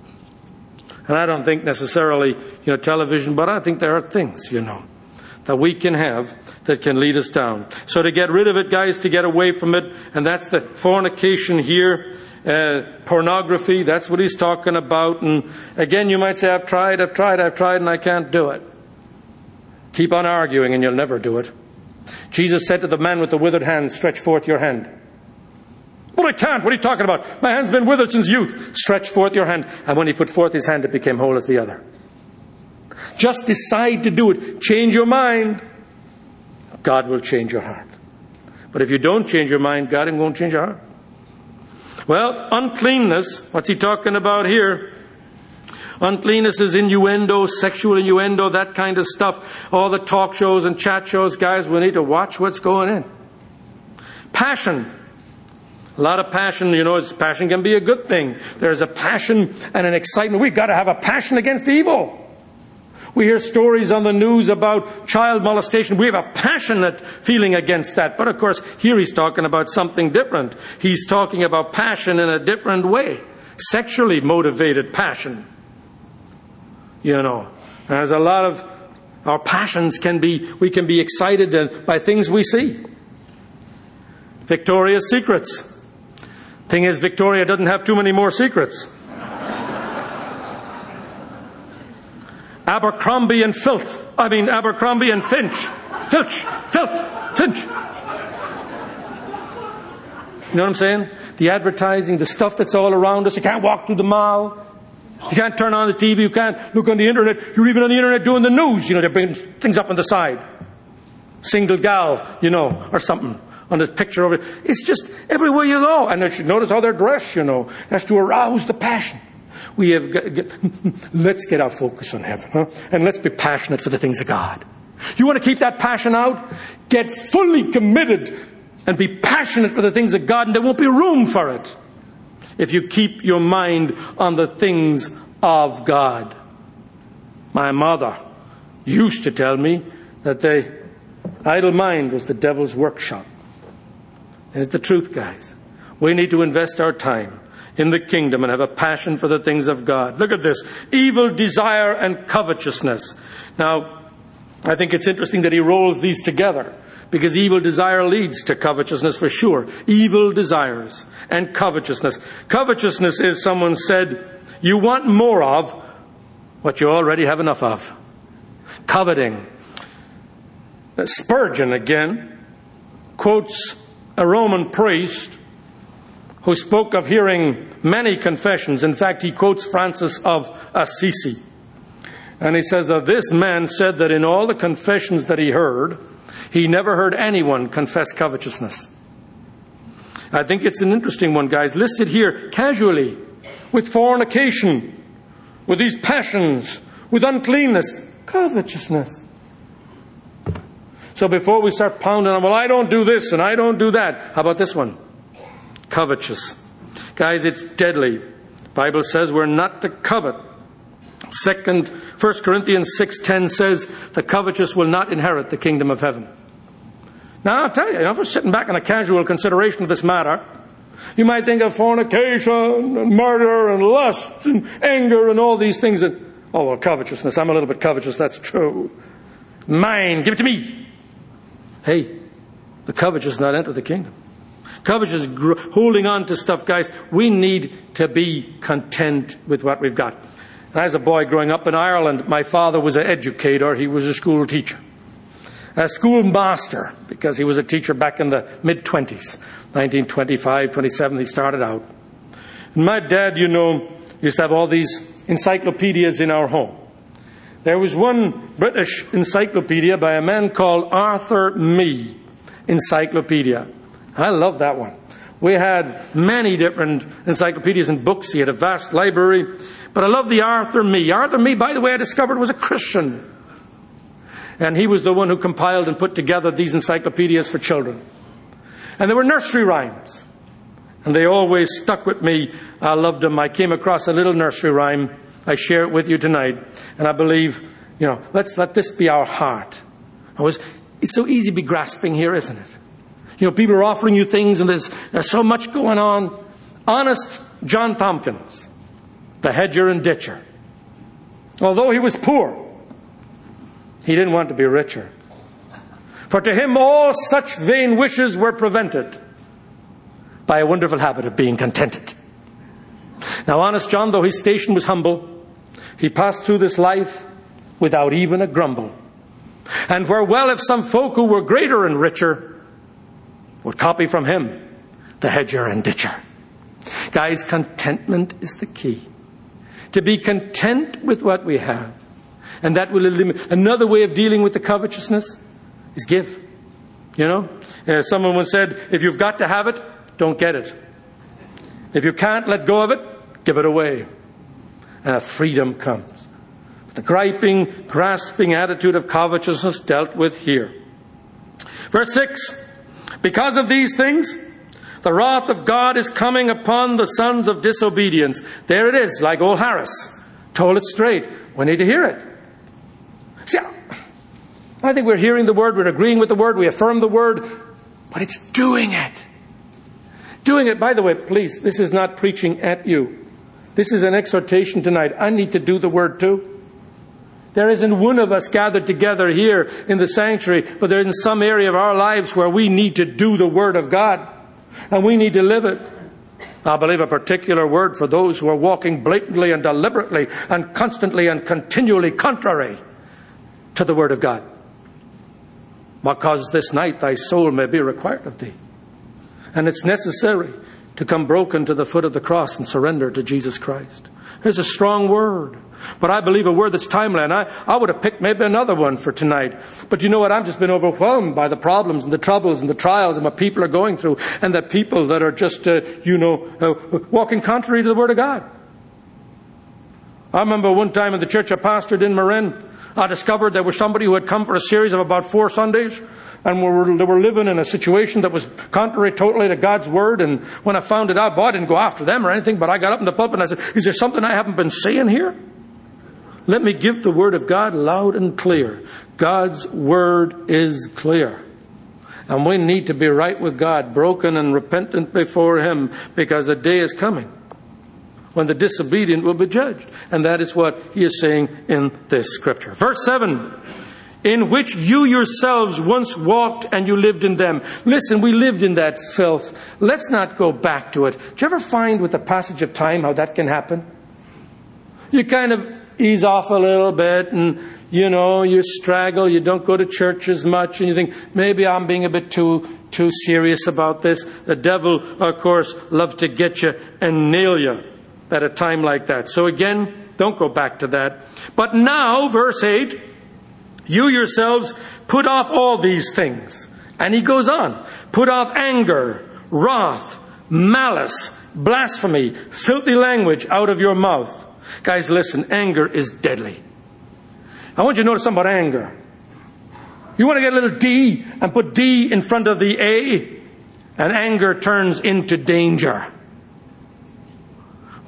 And I don't think necessarily, television, but I think there are things, that we can have that can lead us down. So to get rid of it, guys, to get away from it, and that's the fornication here, pornography, that's what he's talking about. And again, you might say, I've tried, and I can't do it. Keep on arguing and you'll never do it. Jesus said to the man with the withered hand, stretch forth your hand. Well, I can't. What are you talking about? My hand's been withered since youth. Stretch forth your hand. And when he put forth his hand, it became whole as the other. Just decide to do it. Change your mind. God will change your heart. But if you don't change your mind, God won't change your heart. Well, uncleanness, what's he talking about here? Uncleanness is innuendo, sexual innuendo, that kind of stuff. All the talk shows and chat shows, guys, we need to watch what's going in. Passion. A lot of passion, passion can be a good thing. There's a passion and an excitement. We've got to have a passion against evil. We hear stories on the news about child molestation. We have a passionate feeling against that. But of course, here he's talking about something different. He's talking about passion in a different way. Sexually motivated passion. There's a lot of our passions we can be excited by things we see. Victoria's Secrets. Thing is, Victoria doesn't have too many more secrets. Abercrombie and Finch. Finch. You know what I'm saying? The advertising, the stuff that's all around us. You can't walk through the mall. You can't turn on the TV. You can't look on the internet. You're even on the internet doing the news. They're bringing things up on the side. Single gal, or something. On this picture over it. It's just everywhere you go. And you should notice how they're dressed, That's to arouse the passion. We have let's get our focus on heaven, huh? And let's be passionate for the things of God. You want to keep that passion out? Get fully committed and be passionate for the things of God, and there won't be room for it if you keep your mind on the things of God. My mother used to tell me that the idle mind was the devil's workshop. And it's the truth, guys. We need to invest our time in the kingdom and have a passion for the things of God. Look at this. Evil desire and covetousness. Now, I think it's interesting that he rolls these together, because evil desire leads to covetousness for sure. Evil desires and covetousness. Covetousness is, someone said, you want more of what you already have enough of. Coveting. Spurgeon, again, quotes a Roman priest who spoke of hearing many confessions. In fact, he quotes Francis of Assisi. And he says that this man said that in all the confessions that he heard, he never heard anyone confess covetousness. I think it's an interesting one, guys. Listed here casually, with fornication, with these passions, with uncleanness, covetousness. So before we start pounding on, well, I don't do this and I don't do that. How about this one? Covetous. Guys, it's deadly. The Bible says we're not to covet. 1 Corinthians 6:10 says the covetous will not inherit the kingdom of heaven. Now, I'll tell you, if we're sitting back in a casual consideration of this matter, You might think of fornication and murder and lust and anger and all these things. Covetousness. I'm a little bit covetous. That's true. Mine. Give it to me. Hey, the covetous not enter the kingdom. Covetous holding on to stuff, guys. We need to be content with what we've got. As a boy growing up in Ireland, my father was an educator. He was a school teacher. A schoolmaster, because he was a teacher back in the mid-20s. 1925, 27, he started out. And my dad, used to have all these encyclopedias in our home. There was one British encyclopedia by a man called Arthur Mee Encyclopedia. I love that one. We had many different encyclopedias and books. He had a vast library. But I love the Arthur Mee. Arthur Mee, by the way, I discovered was a Christian. And he was the one who compiled and put together these encyclopedias for children. And there were nursery rhymes. And they always stuck with me. I loved them. I came across a little nursery rhyme. I share it with you tonight. And I believe, let's let this be our heart. It's so easy to be grasping here, isn't it? People are offering you things and there's so much going on. Honest John Tompkins, the hedger and ditcher. Although he was poor, he didn't want to be richer. For to him all such vain wishes were prevented by a wonderful habit of being contented. Now, honest John, though his station was humble, he passed through this life without even a grumble. And where well if some folk who were greater and richer would copy from him the hedger and ditcher. Guys, contentment is the key. To be content with what we have. And that will eliminate. Another way of dealing with the covetousness is give. Someone once said, if you've got to have it, don't get it. If you can't let go of it, give it away. And a freedom comes. The griping, grasping attitude of covetousness dealt with here. Verse 6. Because of these things, the wrath of God is coming upon the sons of disobedience. There it is, like old Harris told it straight. We need to hear it. See, I think we're hearing the word, we're agreeing with the word, we affirm the word, but it's doing it. Doing it, by the way, please, this is not preaching at you. This is an exhortation tonight. I need to do the word too. There isn't one of us gathered together here in the sanctuary, but there is some area of our lives where we need to do the Word of God. And we need to live it. I believe a particular word for those who are walking blatantly and deliberately and constantly and continually contrary to the Word of God. Because this night thy soul may be required of thee. And it's necessary to come broken to the foot of the cross and surrender to Jesus Christ. There's a strong word. But I believe a word that's timely. And I would have picked maybe another one for tonight. But you know what? I've just been overwhelmed by the problems and the troubles and the trials and what people are going through. And the people that are just, walking contrary to the Word of God. I remember one time in the church I pastored in Marin, I discovered there was somebody who had come for a series of about 4 Sundays. And they were living in a situation that was contrary totally to God's Word. And when I found it out, I didn't go after them or anything. But I got up in the pulpit and I said, is there something I haven't been saying here? Let me give the Word of God loud and clear. God's Word is clear. And we need to be right with God, broken and repentant before Him, because the day is coming when the disobedient will be judged. And that is what He is saying in this scripture. Verse 7. In which you yourselves once walked and you lived in them. Listen, we lived in that filth. Let's not go back to it. Do you ever find with the passage of time how that can happen? You kind of ease off a little bit and, you straggle. You don't go to church as much and you think, maybe I'm being a bit too serious about this. The devil, of course, loves to get you and nail you at a time like that. So again, don't go back to that. But now, verse 8, you yourselves put off all these things. And he goes on. Put off anger, wrath, malice, blasphemy, filthy language out of your mouth. Guys, listen, anger is deadly. I want you to notice something about anger. You want to get a little D and put D in front of the A, and anger turns into danger.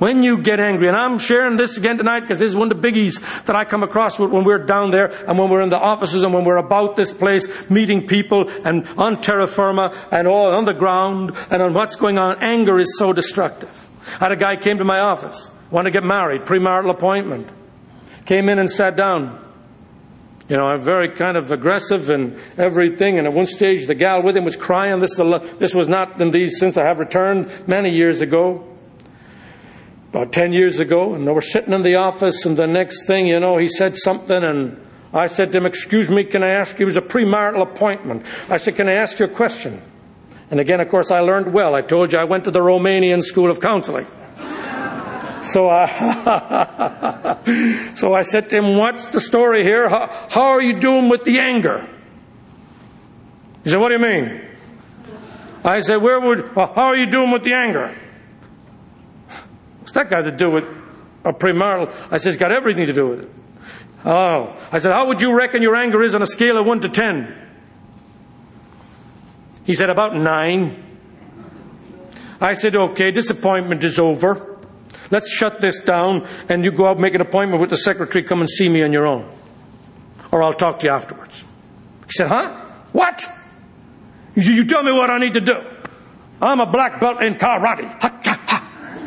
When you get angry, and I'm sharing this again tonight because this is one of the biggies that I come across when we're down there and when we're in the offices and when we're about this place, meeting people and on terra firma and all on the ground and on what's going on. Anger is so destructive. I had a guy came to my office, wanted to get married, premarital appointment. Came in and sat down. You know, I'm very kind of aggressive and everything. And at one stage, the gal with him was crying. This was not in these since I have returned many years ago. About 10 years ago. And they were sitting in the office. And the next thing, you know, he said something. And I said to him, excuse me, can I ask you? It was a premarital appointment. I said, can I ask you a question? And again, of course, I learned well. I told you I went to the Romanian School of Counseling. So I said to him, what's the story here? How are you doing with the anger? He said, what do you mean? I said, how are you doing with the anger? What's that got to do with a premarital? I said, it's got everything to do with it. Oh. I said, how would you reckon your anger is on a scale of 1 to 10? He said, about 9. I said, okay, disappointment is over. Let's shut this down and you go out and make an appointment with the secretary. Come and see me on your own. Or I'll talk to you afterwards. He said, huh? What? He said, you tell me what I need to do. I'm a black belt in karate. Ha.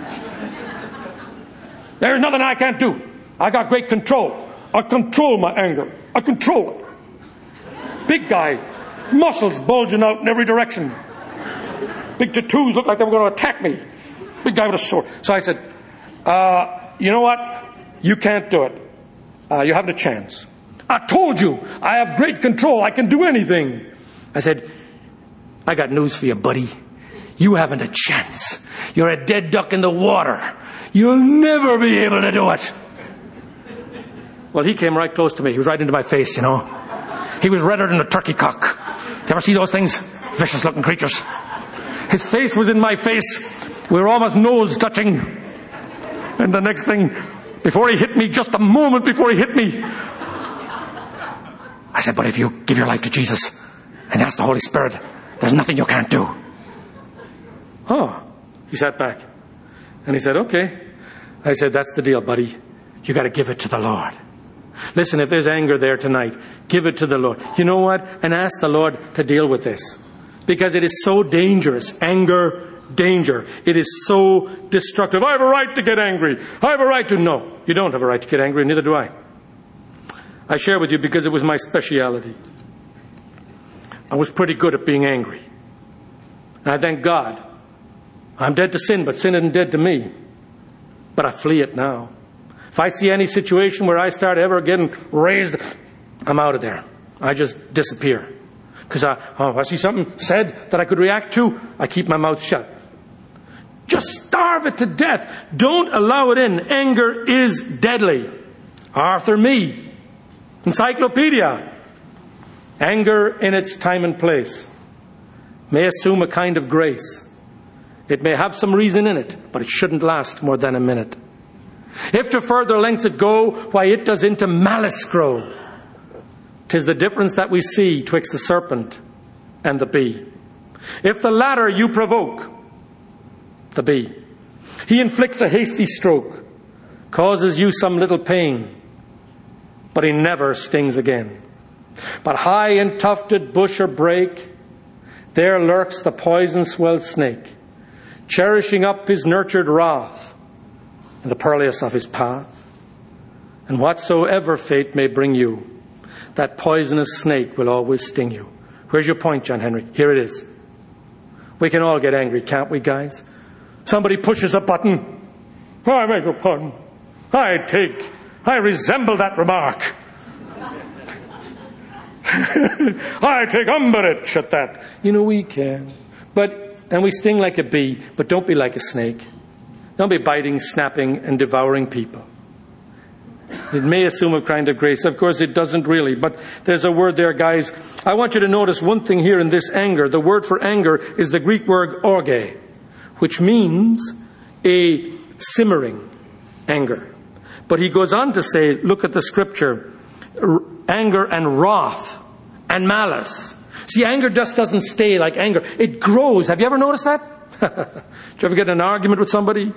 There's nothing I can't do. I got great control. I control my anger. I control it. Big guy. Muscles bulging out in every direction. Big tattoos look like they were going to attack me. Big guy with a sword. So I said, you know what? You can't do it. You haven't a chance. I told you, I have great control. I can do anything. I said, I got news for you, buddy. You haven't a chance. You're a dead duck in the water. You'll never be able to do it. Well, he came right close to me. He was right into my face, you know. He was redder than a turkey cock. Do you ever see those things? Vicious looking creatures. His face was in my face. We were almost nose touching. And the next thing, before he hit me, just a moment before he hit me, I said, but if you give your life to Jesus and ask the Holy Spirit, there's nothing you can't do. Oh, he sat back. And he said, okay. I said, that's the deal, buddy. You got to give it to the Lord. Listen, if there's anger there tonight, give it to the Lord. You know what? And ask the Lord to deal with this. Because it is so dangerous. Anger, danger. It is so destructive. I have a right to get angry. I have a right to... No, you don't have a right to get angry, neither do I. I share with you because it was my speciality. I was pretty good at being angry. And I thank God. I'm dead to sin, but sin isn't dead to me. But I flee it now. If I see any situation where I start ever getting raised, I'm out of there. I just disappear. Because I see something said that I could react to, I keep my mouth shut. Just starve it to death. Don't allow it in. Anger is deadly. Arthur Mee, Encyclopedia. Anger in its time and place may assume a kind of grace. It may have some reason in it, but it shouldn't last more than a minute. If to further lengths it go, why it does into malice grow. 'Tis the difference that we see twixt the serpent and the bee. If the latter you provoke, the bee, he inflicts a hasty stroke, causes you some little pain, but he never stings again. But high in tufted bush or brake, there lurks the poison-swelled snake, cherishing up his nurtured wrath in the purlieus of his path. And whatsoever fate may bring you, that poisonous snake will always sting you. Where's your point, John Henry? Here it is. We can all get angry, can't we, guys? Somebody pushes a button. I beg your pardon. I resemble that remark. I take umbrage at that. You know, we can. And we sting like a bee, but don't be like a snake. Don't be biting, snapping, and devouring people. It may assume a kind of grace. Of course, it doesn't really. But there's a word there, guys. I want you to notice one thing here in this anger. The word for anger is the Greek word orge, which means a simmering anger. But he goes on to say, look at the scripture, anger and wrath and malice. See, anger just doesn't stay like anger. It grows. Have you ever noticed that? Did you ever get in an argument with somebody?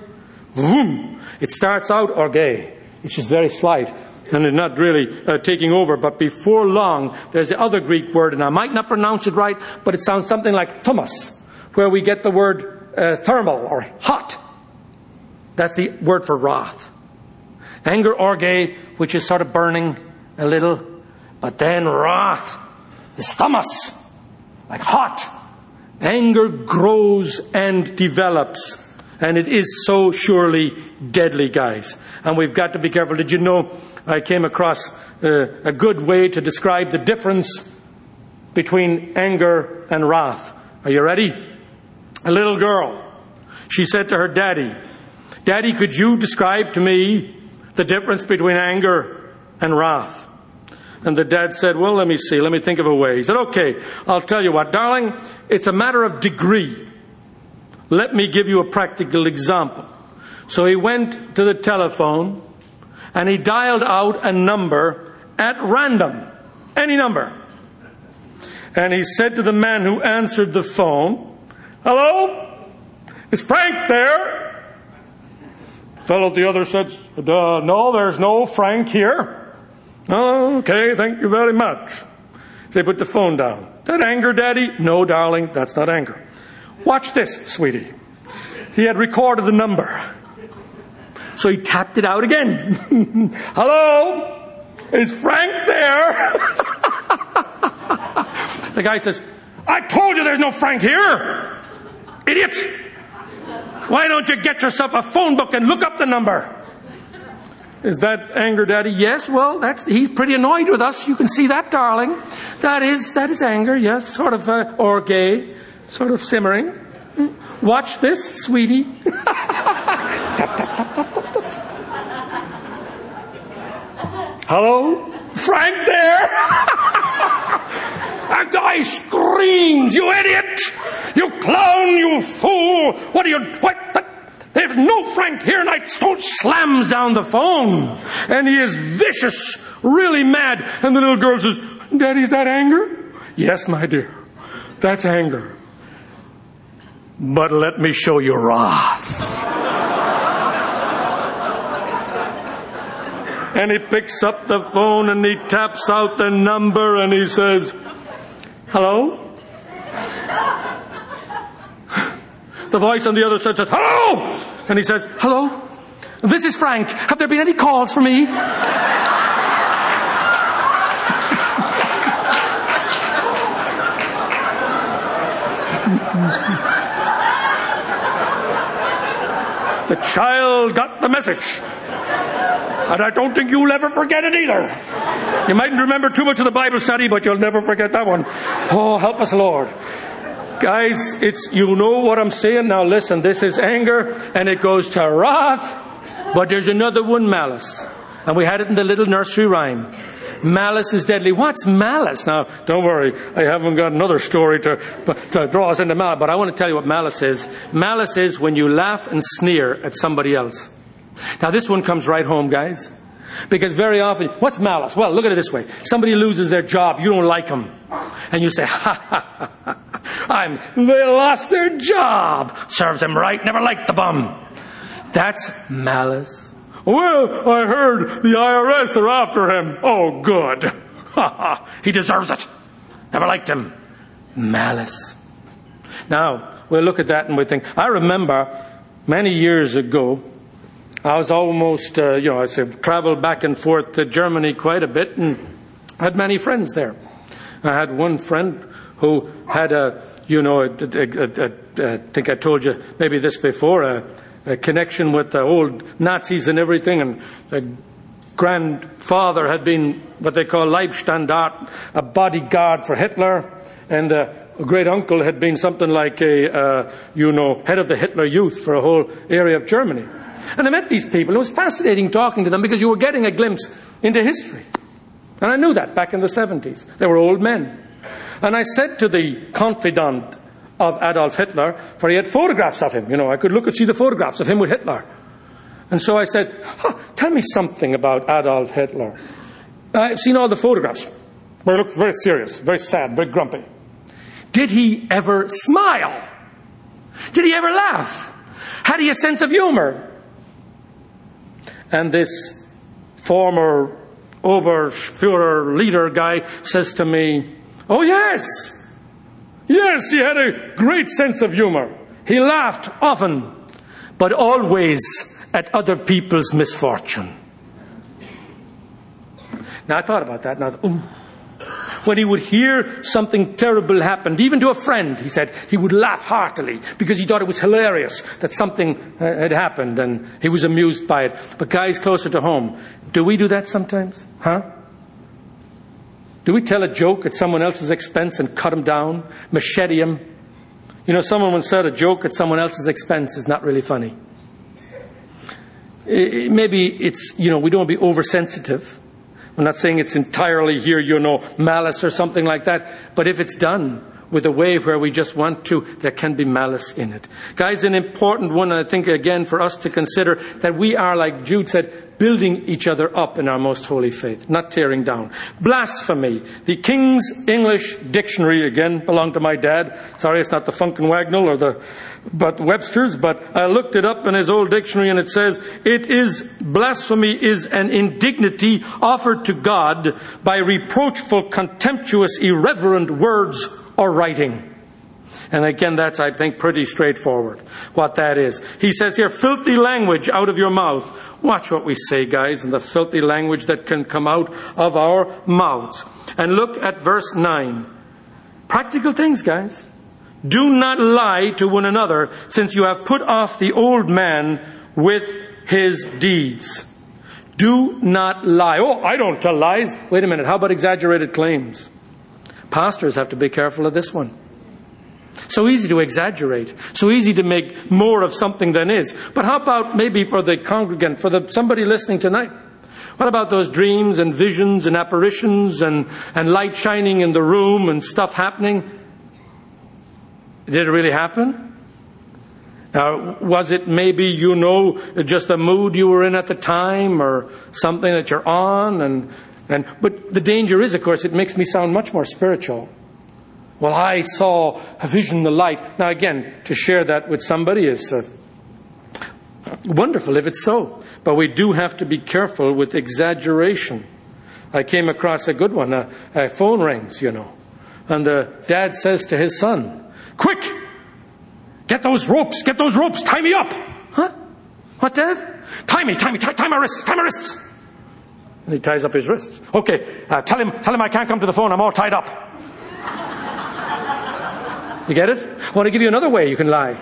Vroom. It starts out orge. It's just very slight. And it's not really taking over. But before long, there's the other Greek word, and I might not pronounce it right, but it sounds something like thumos, where we get the word thermal or hot. That's the word for wrath. Anger, orge, which is sort of burning a little. But then wrath is thumos, like hot. Anger grows and develops. And it is so surely deadly, guys. And we've got to be careful. Did you know I came across a good way to describe the difference between anger and wrath? Are you ready? A little girl. She said to her daddy, "Daddy, could you describe to me the difference between anger and wrath?" And the dad said, "Well, let me see. Let me think of a way." He said, "Okay, I'll tell you what, darling. It's a matter of degree. Let me give you a practical example." So he went to the telephone and he dialed out a number at random. Any number. And he said to the man who answered the phone, "Hello? Is Frank there?" The fellow at the other said, "No, there's no Frank here." "Oh, okay, thank you very much." They put the phone down. "That anger, Daddy?" "No, darling, that's not anger." "Watch this, sweetie." He had recorded the number. So he tapped it out again. "Hello? Is Frank there?" The guy says, "I told you there's no Frank here. Idiot. Why don't you get yourself a phone book and look up the number?" "Is that anger, Daddy?" "Yes, well, he's pretty annoyed with us. You can see that, darling. That is anger, yes, sort of orge, sort of simmering. Watch this, sweetie." Tap, tap, tap, tap, tap, tap. "Hello? Frank there?" A guy screams, "You idiot! You clown! You fool! What? There's no Frank here!" And Stone slams down the phone. And he is vicious, really mad. And the little girl says, "Daddy, is that anger?" "Yes, my dear. That's anger. But let me show you wrath." And he picks up the phone and he taps out the number and he says, "Hello?" The voice on the other side says, "Hello?" And he says, "Hello? This is Frank. Have there been any calls for me?" The child got the message. And I don't think you'll ever forget it either. You mightn't remember too much of the Bible study, but you'll never forget that one. Oh, help us, Lord. Guys, you know what I'm saying. Now listen, this is anger, and it goes to wrath. But there's another one, malice. And we had it in the little nursery rhyme. Malice is deadly. What's malice? Now, don't worry, I haven't got another story to draw us into malice, but I want to tell you what malice is. Malice is when you laugh and sneer at somebody else. Now, this one comes right home, guys. Because very often, what's malice? Well, look at it this way. Somebody loses their job. You don't like them. And you say, "Ha, ha, ha, ha. They lost their job. Serves them right. Never liked the bum." That's malice. "Well, I heard the IRS are after him." "Oh, good. Ha, ha. He deserves it. Never liked him." Malice. Now, we'll look at that and we think, I remember many years ago, I was almost, I traveled back and forth to Germany quite a bit and had many friends there. I had one friend who had I think I told you maybe this before, a connection with the old Nazis and everything, and a grandfather had been what they call Leibstandart, a bodyguard for Hitler, and a great uncle had been something like head of the Hitler Youth for a whole area of Germany. And I met these people. It was fascinating talking to them because you were getting a glimpse into history. And I knew that back in the 70s. They were old men. And I said to the confidant of Adolf Hitler, for he had photographs of him. I could look and see the photographs of him with Hitler. And so I said, "Tell me something about Adolf Hitler. I've seen all the photographs. But he looked very serious, very sad, very grumpy. Did he ever smile? Did he ever laugh? Had he a sense of humor? And this former Oberführer leader guy says to me, "Oh yes, yes, he had a great sense of humor. He laughed often, but always at other people's misfortune." Now I thought about that. Now, when he would hear something terrible happened, even to a friend, he said, he would laugh heartily because he thought it was hilarious that something had happened and he was amused by it. But guys closer to home, do we do that sometimes? Huh? Do we tell a joke at someone else's expense and cut him down, machete him? You know, someone once said a joke at someone else's expense is not really funny. Maybe it's, we don't want to be oversensitive. I'm not saying it's entirely here, malice or something like that. But if it's done with a way where we just want to, there can be malice in it. Guys, an important one, I think, again, for us to consider, that we are, like Jude said, building each other up in our most holy faith, not tearing down. Blasphemy. The King's English Dictionary, again, belonged to my dad. Sorry, it's not the Funken-Wagnall but Webster's, but I looked it up in his old dictionary and it says, blasphemy is an indignity offered to God by reproachful, contemptuous, irreverent words or writing. And again, that's, I think, pretty straightforward what that is. He says here, filthy language out of your mouth. Watch what we say, guys, and the filthy language that can come out of our mouths. And look at verse 9. Practical things, guys. Do not lie to one another, since you have put off the old man with his deeds. Do not lie. Oh, I don't tell lies. Wait a minute. How about exaggerated claims? Pastors have to be careful of this one. So easy to exaggerate. So easy to make more of something than is. But how about maybe for the congregant, for somebody listening tonight? What about those dreams and visions and apparitions and light shining in the room and stuff happening? Did it really happen? Was it maybe, just the mood you were in at the time or something that you're on? But the danger is, of course, it makes me sound much more spiritual. Well, I saw a vision, the light. Now, again, to share that with somebody is wonderful if it's so. But we do have to be careful with exaggeration. I came across a good one. A phone rings, and the dad says to his son, "Quick! Get those ropes, tie me up!" Huh? What, Dad? Tie my wrists. And he ties up his wrists. Okay, tell him I can't come to the phone, I'm all tied up. You get it? I want to give you another way you can lie.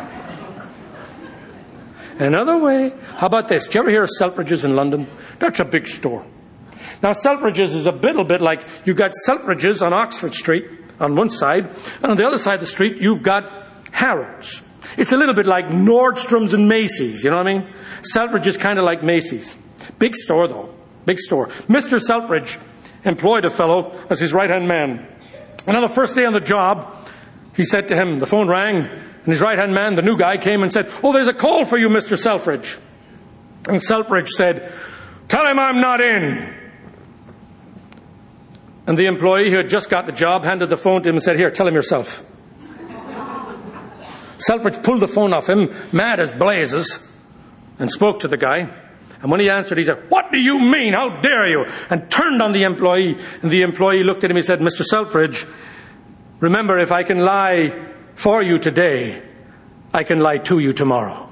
Another way. How about this? Did you ever hear of Selfridges in London? That's a big store. Now, Selfridges is a little bit like, you've got Selfridges on Oxford Street on one side, and on the other side of the street, you've got Harrods. It's a little bit like Nordstrom's and Macy's, you know what I mean? Selfridge is kind of like Macy's. Big store, though. Big store. Mr. Selfridge employed a fellow as his right-hand man. And on the first day on the job, he said to him, the phone rang, and his right-hand man, the new guy, came and said, "Oh, there's a call for you, Mr. Selfridge." And Selfridge said, "Tell him I'm not in." And the employee who had just got the job handed the phone to him and said, "Here, tell him yourself." Selfridge pulled the phone off him, mad as blazes, and spoke to the guy. And when he answered, he said, "What do you mean? How dare you?" And turned on the employee. And the employee looked at him and said, "Mr. Selfridge, remember, if I can lie for you today, I can lie to you tomorrow."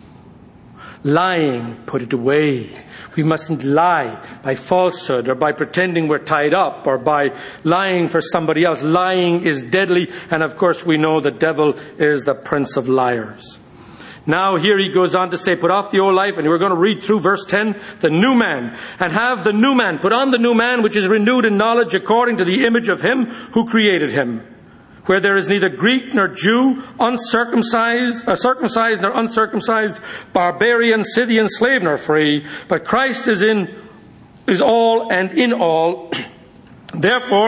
Lying, put it away. We mustn't lie by falsehood or by pretending we're tied up or by lying for somebody else. Lying is deadly, and of course we know the devil is the prince of liars. Now here he goes on to say, put off the old life, and we're going to read through verse 10, the new man, and have the new man, put on the new man, which is renewed in knowledge according to the image of him who created him, where there is neither Greek nor Jew, circumcised nor uncircumcised, barbarian, Scythian, slave nor free, but Christ is all and in all. Therefore,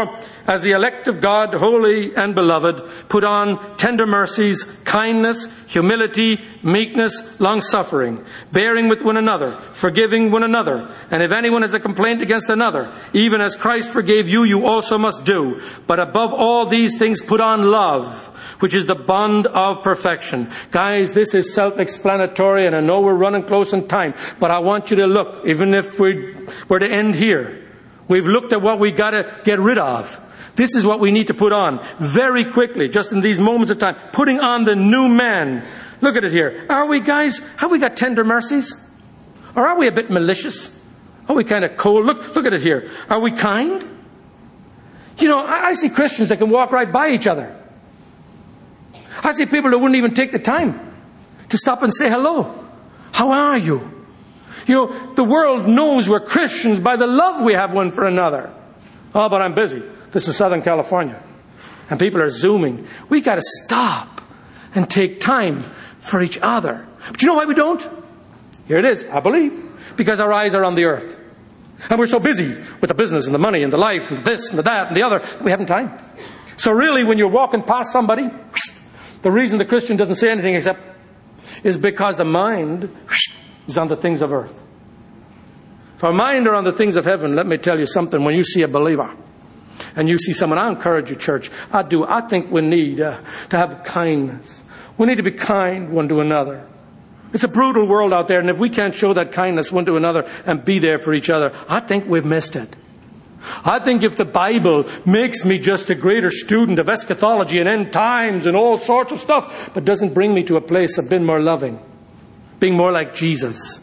as the elect of God, holy and beloved, put on tender mercies, kindness, humility, meekness, long-suffering, bearing with one another, forgiving one another. And if anyone has a complaint against another, even as Christ forgave you, you also must do. But above all these things, put on love, which is the bond of perfection. Guys, this is self-explanatory, and I know we're running close on time, but I want you to look, even if we were to end here. We've looked at what we got to get rid of. This is what we need to put on very quickly, just in these moments of time. Putting on the new man. Look at it here. Are we, guys, have we got tender mercies? Or are we a bit malicious? Are we kind of cold? Look at it here. Are we kind? You know, I see Christians that can walk right by each other. I see people that wouldn't even take the time to stop and say hello. How are you? You know, the world knows we're Christians by the love we have one for another. Oh, but I'm busy. This is Southern California. And people are Zooming. We got to stop and take time for each other. But you know why we don't? Here it is, I believe. Because our eyes are on the earth. And we're so busy with the business and the money and the life and this and the that and the other, we haven't time. So really, when you're walking past somebody, the reason the Christian doesn't say anything except is because the mind is on the things of earth. If our mind are on the things of heaven, let me tell you something. When you see a believer and you see someone, I encourage you, church. I think we need to have kindness. We need to be kind one to another. It's a brutal world out there, and if we can't show that kindness one to another and be there for each other, I think we've missed it. I think if the Bible makes me just a greater student of eschatology and end times and all sorts of stuff, but doesn't bring me to a place of being more loving, being more like Jesus.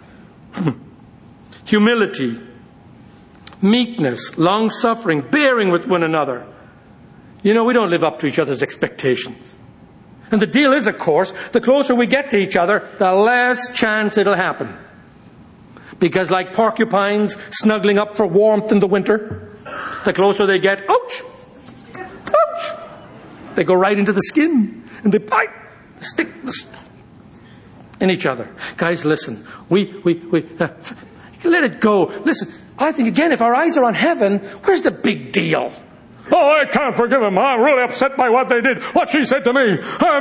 Humility, meekness, long-suffering, bearing with one another. You know, we don't live up to each other's expectations. And the deal is, of course, the closer we get to each other, the less chance it'll happen. Because like porcupines snuggling up for warmth in the winter, the closer they get, ouch, ouch, they go right into the skin and they bite, stick in each other. Guys, listen, we let it go. Listen, I think again, if our eyes are on heaven, where's the big deal? Oh, I can't forgive him. I'm really upset by what they did, what she said to me.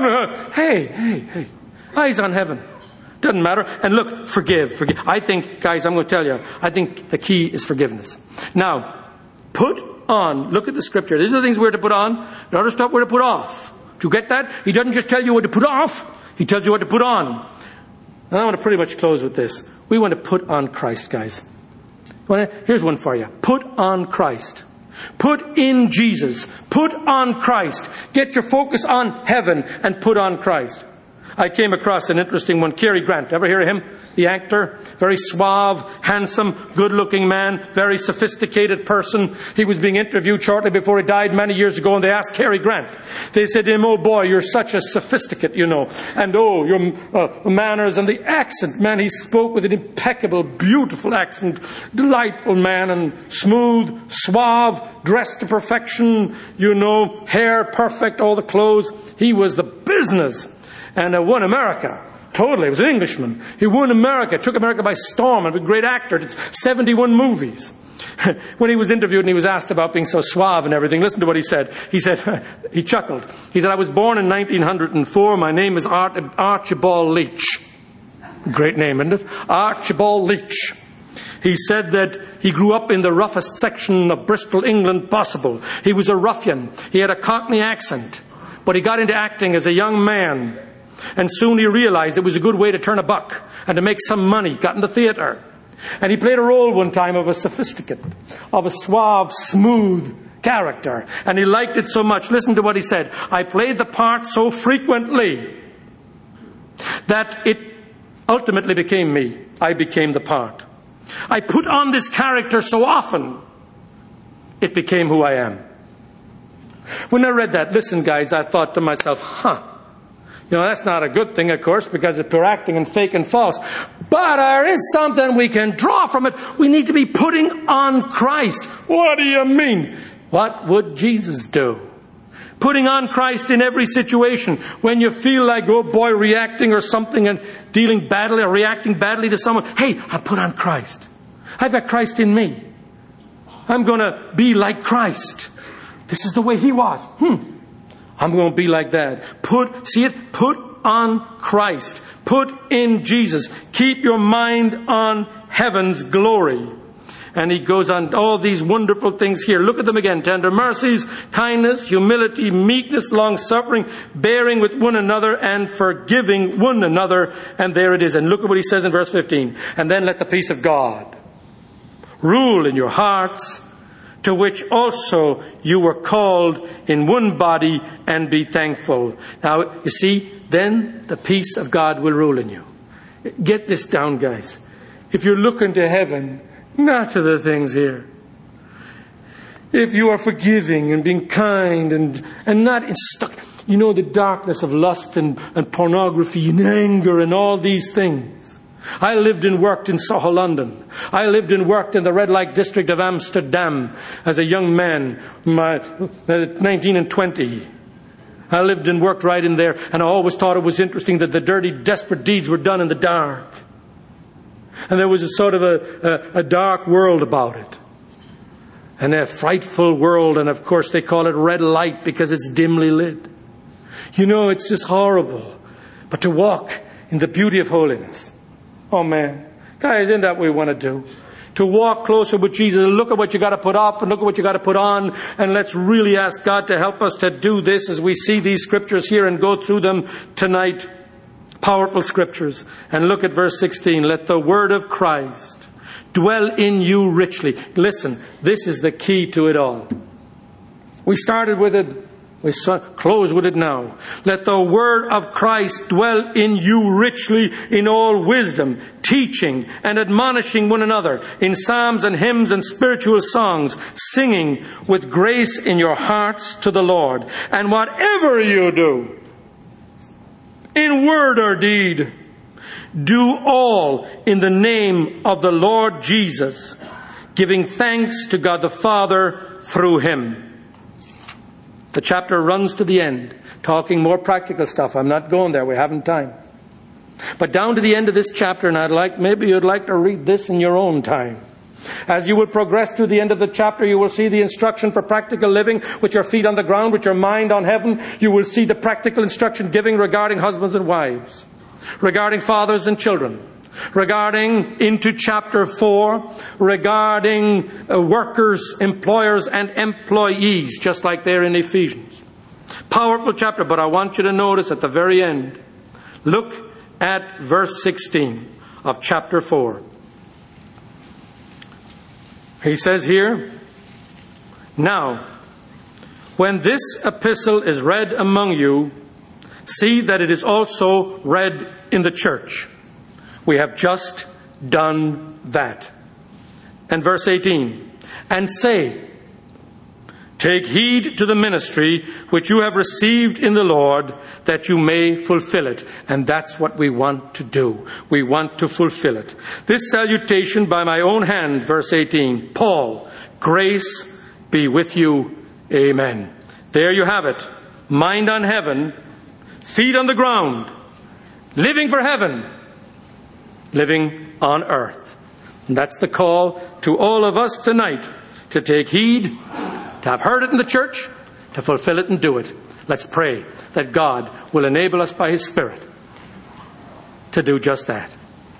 Hey, eyes on heaven. Doesn't matter. And look, forgive. I think, guys, I'm going to tell you, I think the key is forgiveness. Now, put on, look at the scripture. These are the things we're to put on. The other stuff we're to put off. Do you get that? He doesn't just tell you what to put off. He tells you what to put on. And I want to pretty much close with this. We want to put on Christ, guys. Here's one for you. Put on Christ. Put in Jesus. Put on Christ. Get your focus on heaven and put on Christ. I came across an interesting one. Cary Grant. Ever hear of him? The actor. Very suave, handsome, good-looking man. Very sophisticated person. He was being interviewed shortly before he died many years ago, and they asked Cary Grant. They said to him, "Oh boy, you're such a sophisticate, you know. And oh, your manners and the accent." Man, he spoke with an impeccable, beautiful accent. Delightful man, and smooth, suave, dressed to perfection, you know, hair perfect, all the clothes. He was the business. And won America. Totally. He was an Englishman. He won America. Took America by storm. And a great actor. Did 71 movies. When he was interviewed and he was asked about being so suave and everything, listen to what he said. He said, he chuckled. He said, "I was born in 1904. My name is Archibald Leach." Great name, isn't it? Archibald Leach. He said that he grew up in the roughest section of Bristol, England possible. He was a ruffian. He had a Cockney accent. But he got into acting as a young man. And soon he realized it was a good way to turn a buck and to make some money. Got in the theater. And he played a role one time of a sophisticate, of a suave, smooth character. And he liked it so much. Listen to what he said. "I played the part so frequently that it ultimately became me. I became the part. I put on this character so often, it became who I am." When I read that, listen guys, I thought to myself, you know, that's not a good thing, of course, because it's pure acting and fake and false. But there is something we can draw from it. We need to be putting on Christ. What do you mean? What would Jesus do? Putting on Christ in every situation. When you feel like, oh boy, reacting or something and dealing badly or reacting badly to someone. Hey, I put on Christ. I've got Christ in me. I'm going to be like Christ. This is the way he was. I'm going to be like that. Put on Christ. Put in Jesus. Keep your mind on heaven's glory. And he goes on all these wonderful things here. Look at them again. Tender mercies, kindness, humility, meekness, long-suffering, bearing with one another and forgiving one another. And there it is. And look at what he says in verse 15. And then let the peace of God rule in your hearts, to which also you were called in one body, and be thankful. Now, you see, then the peace of God will rule in you. Get this down, guys. If you're looking to heaven, not to the things here. If you are forgiving and being kind and not stuck, the darkness of lust and pornography and anger and all these things. I lived and worked in Soho, London. I lived and worked in the red light district of Amsterdam as a young man, 19 and 20. I lived and worked right in there, and I always thought it was interesting that the dirty, desperate deeds were done in the dark. And there was a sort of a dark world about it. And a frightful world, and of course they call it red light because it's dimly lit. It's just horrible. But to walk in the beauty of holiness. Oh man. Guys, isn't that what we want to do? To walk closer with Jesus. Look at what you got to put off and look at what you got to put on. And let's really ask God to help us to do this as we see these scriptures here and go through them tonight. Powerful scriptures. And look at verse 16. Let the word of Christ dwell in you richly. Listen, this is the key to it all. We started with it. We close with it now. Let the word of Christ dwell in you richly in all wisdom, teaching and admonishing one another in psalms and hymns and spiritual songs, singing with grace in your hearts to the Lord. And whatever you do, in word or deed, do all in the name of the Lord Jesus, giving thanks to God the Father through him. The chapter runs to the end, talking more practical stuff. I'm not going there. We haven't time. But down to the end of this chapter, and maybe you'd like to read this in your own time. As you will progress through the end of the chapter, you will see the instruction for practical living with your feet on the ground, with your mind on heaven. You will see the practical instruction giving regarding husbands and wives, regarding fathers and children, regarding into chapter 4, regarding workers, employers and employees, just like there in Ephesians. Powerful chapter, but I want you to notice at the very end, look at verse 16 of chapter 4. He says here, now, when this epistle is read among you, see that it is also read in the church. We have just done that. And verse 18, and say, take heed to the ministry which you have received in the Lord, that you may fulfill it. And that's what we want to do. We want to fulfill it. This salutation by my own hand, verse 18, Paul, grace be with you. Amen. There you have it. Mind on heaven, feet on the ground, living for heaven, living on earth. And that's the call to all of us tonight, to take heed, to have heard it in the church, to fulfill it and do it. Let's pray that God will enable us by his Spirit to do just that.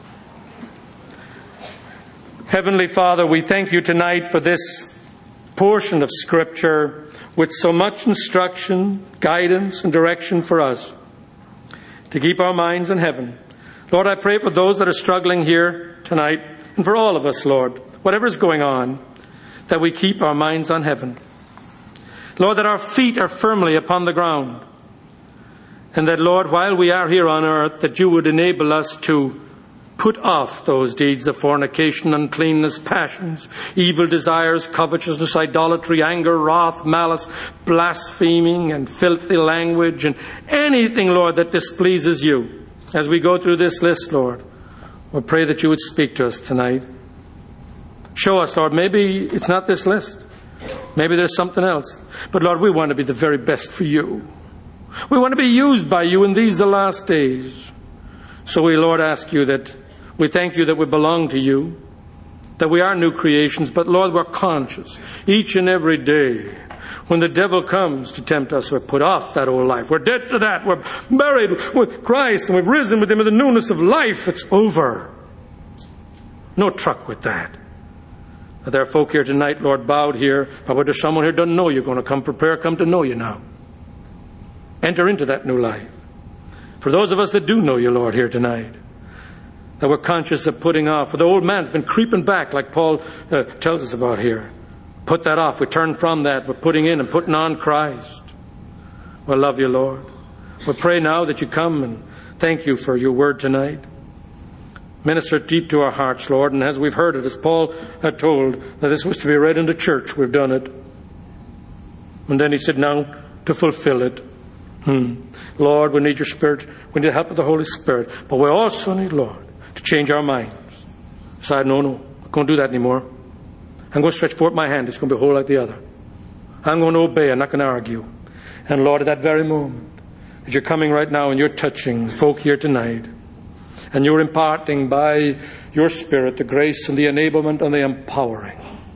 Heavenly Father, we thank you tonight for this portion of Scripture with so much instruction, guidance, and direction for us to keep our minds in heaven. Lord, I pray for those that are struggling here tonight, and for all of us, Lord, whatever is going on, that we keep our minds on heaven. Lord, that our feet are firmly upon the ground. And that, Lord, while we are here on earth, that you would enable us to put off those deeds of fornication, uncleanness, passions, evil desires, covetousness, idolatry, anger, wrath, malice, blaspheming, and filthy language, and anything, Lord, that displeases you. As we go through this list, Lord, we pray that you would speak to us tonight. Show us, Lord, maybe it's not this list. Maybe there's something else. But Lord, we want to be the very best for you. We want to be used by you in these, the last days. So we, Lord, ask you that we thank you that we belong to you, that we are new creations, but Lord, we're conscious each and every day When the devil comes to tempt us, we're put off that old life. We're dead to that. We're buried with Christ and we've risen with Him in the newness of life. It's over. No truck with that. There are folk here tonight, Lord, bowed here. Probably there's someone here who doesn't know you're going to come prepare, come to know you now. Enter into that new life. For those of us that do know you, Lord, here tonight, that we're conscious of putting off. For the old man's been creeping back, like Paul tells us about here. Put that off. We turn from that. We're putting in and putting on Christ. We love you, Lord. We pray now that you come, and thank you for your word tonight. Minister deep to our hearts, Lord. And as we've heard it, as Paul had told, that this was to be read in the church, we've done it. And then he said, now to fulfill it. Lord, we need your Spirit. We need the help of the Holy Spirit. But we also need, Lord, to change our minds. Decide, no, I'm not going to do that anymore. I'm going to stretch forth my hand. It's going to be a whole like the other. I'm going to obey. I'm not going to argue. And Lord, at that very moment, that you're coming right now and you're touching folk here tonight, and you're imparting by your Spirit the grace and the enablement and the empowering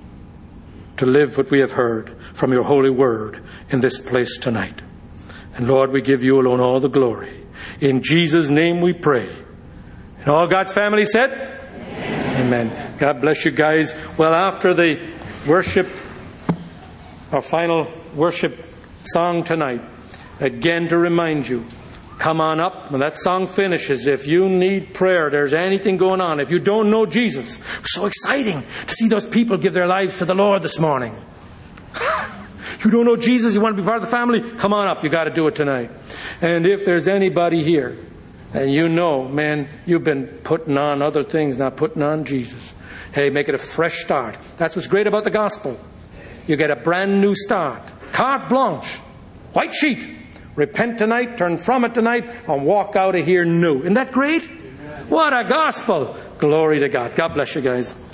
to live what we have heard from your holy word in this place tonight. And Lord, we give you alone all the glory. In Jesus' name we pray. And all God's family said? Amen. Amen. God bless you guys. Well, after the worship, our final worship song tonight, again to remind you, come on up. When that song finishes, if you need prayer, there's anything going on, if you don't know Jesus, it's so exciting to see those people give their lives to the Lord this morning. You don't know Jesus, you want to be part of the family, come on up. You got to do it tonight. And if there's anybody here, and you know, man, you've been putting on other things, not putting on Jesus. Hey, make it a fresh start. That's what's great about the gospel. You get a brand new start. Carte blanche. White sheet. Repent tonight, turn from it tonight, and walk out of here new. Isn't that great? What a gospel. Glory to God. God bless you guys.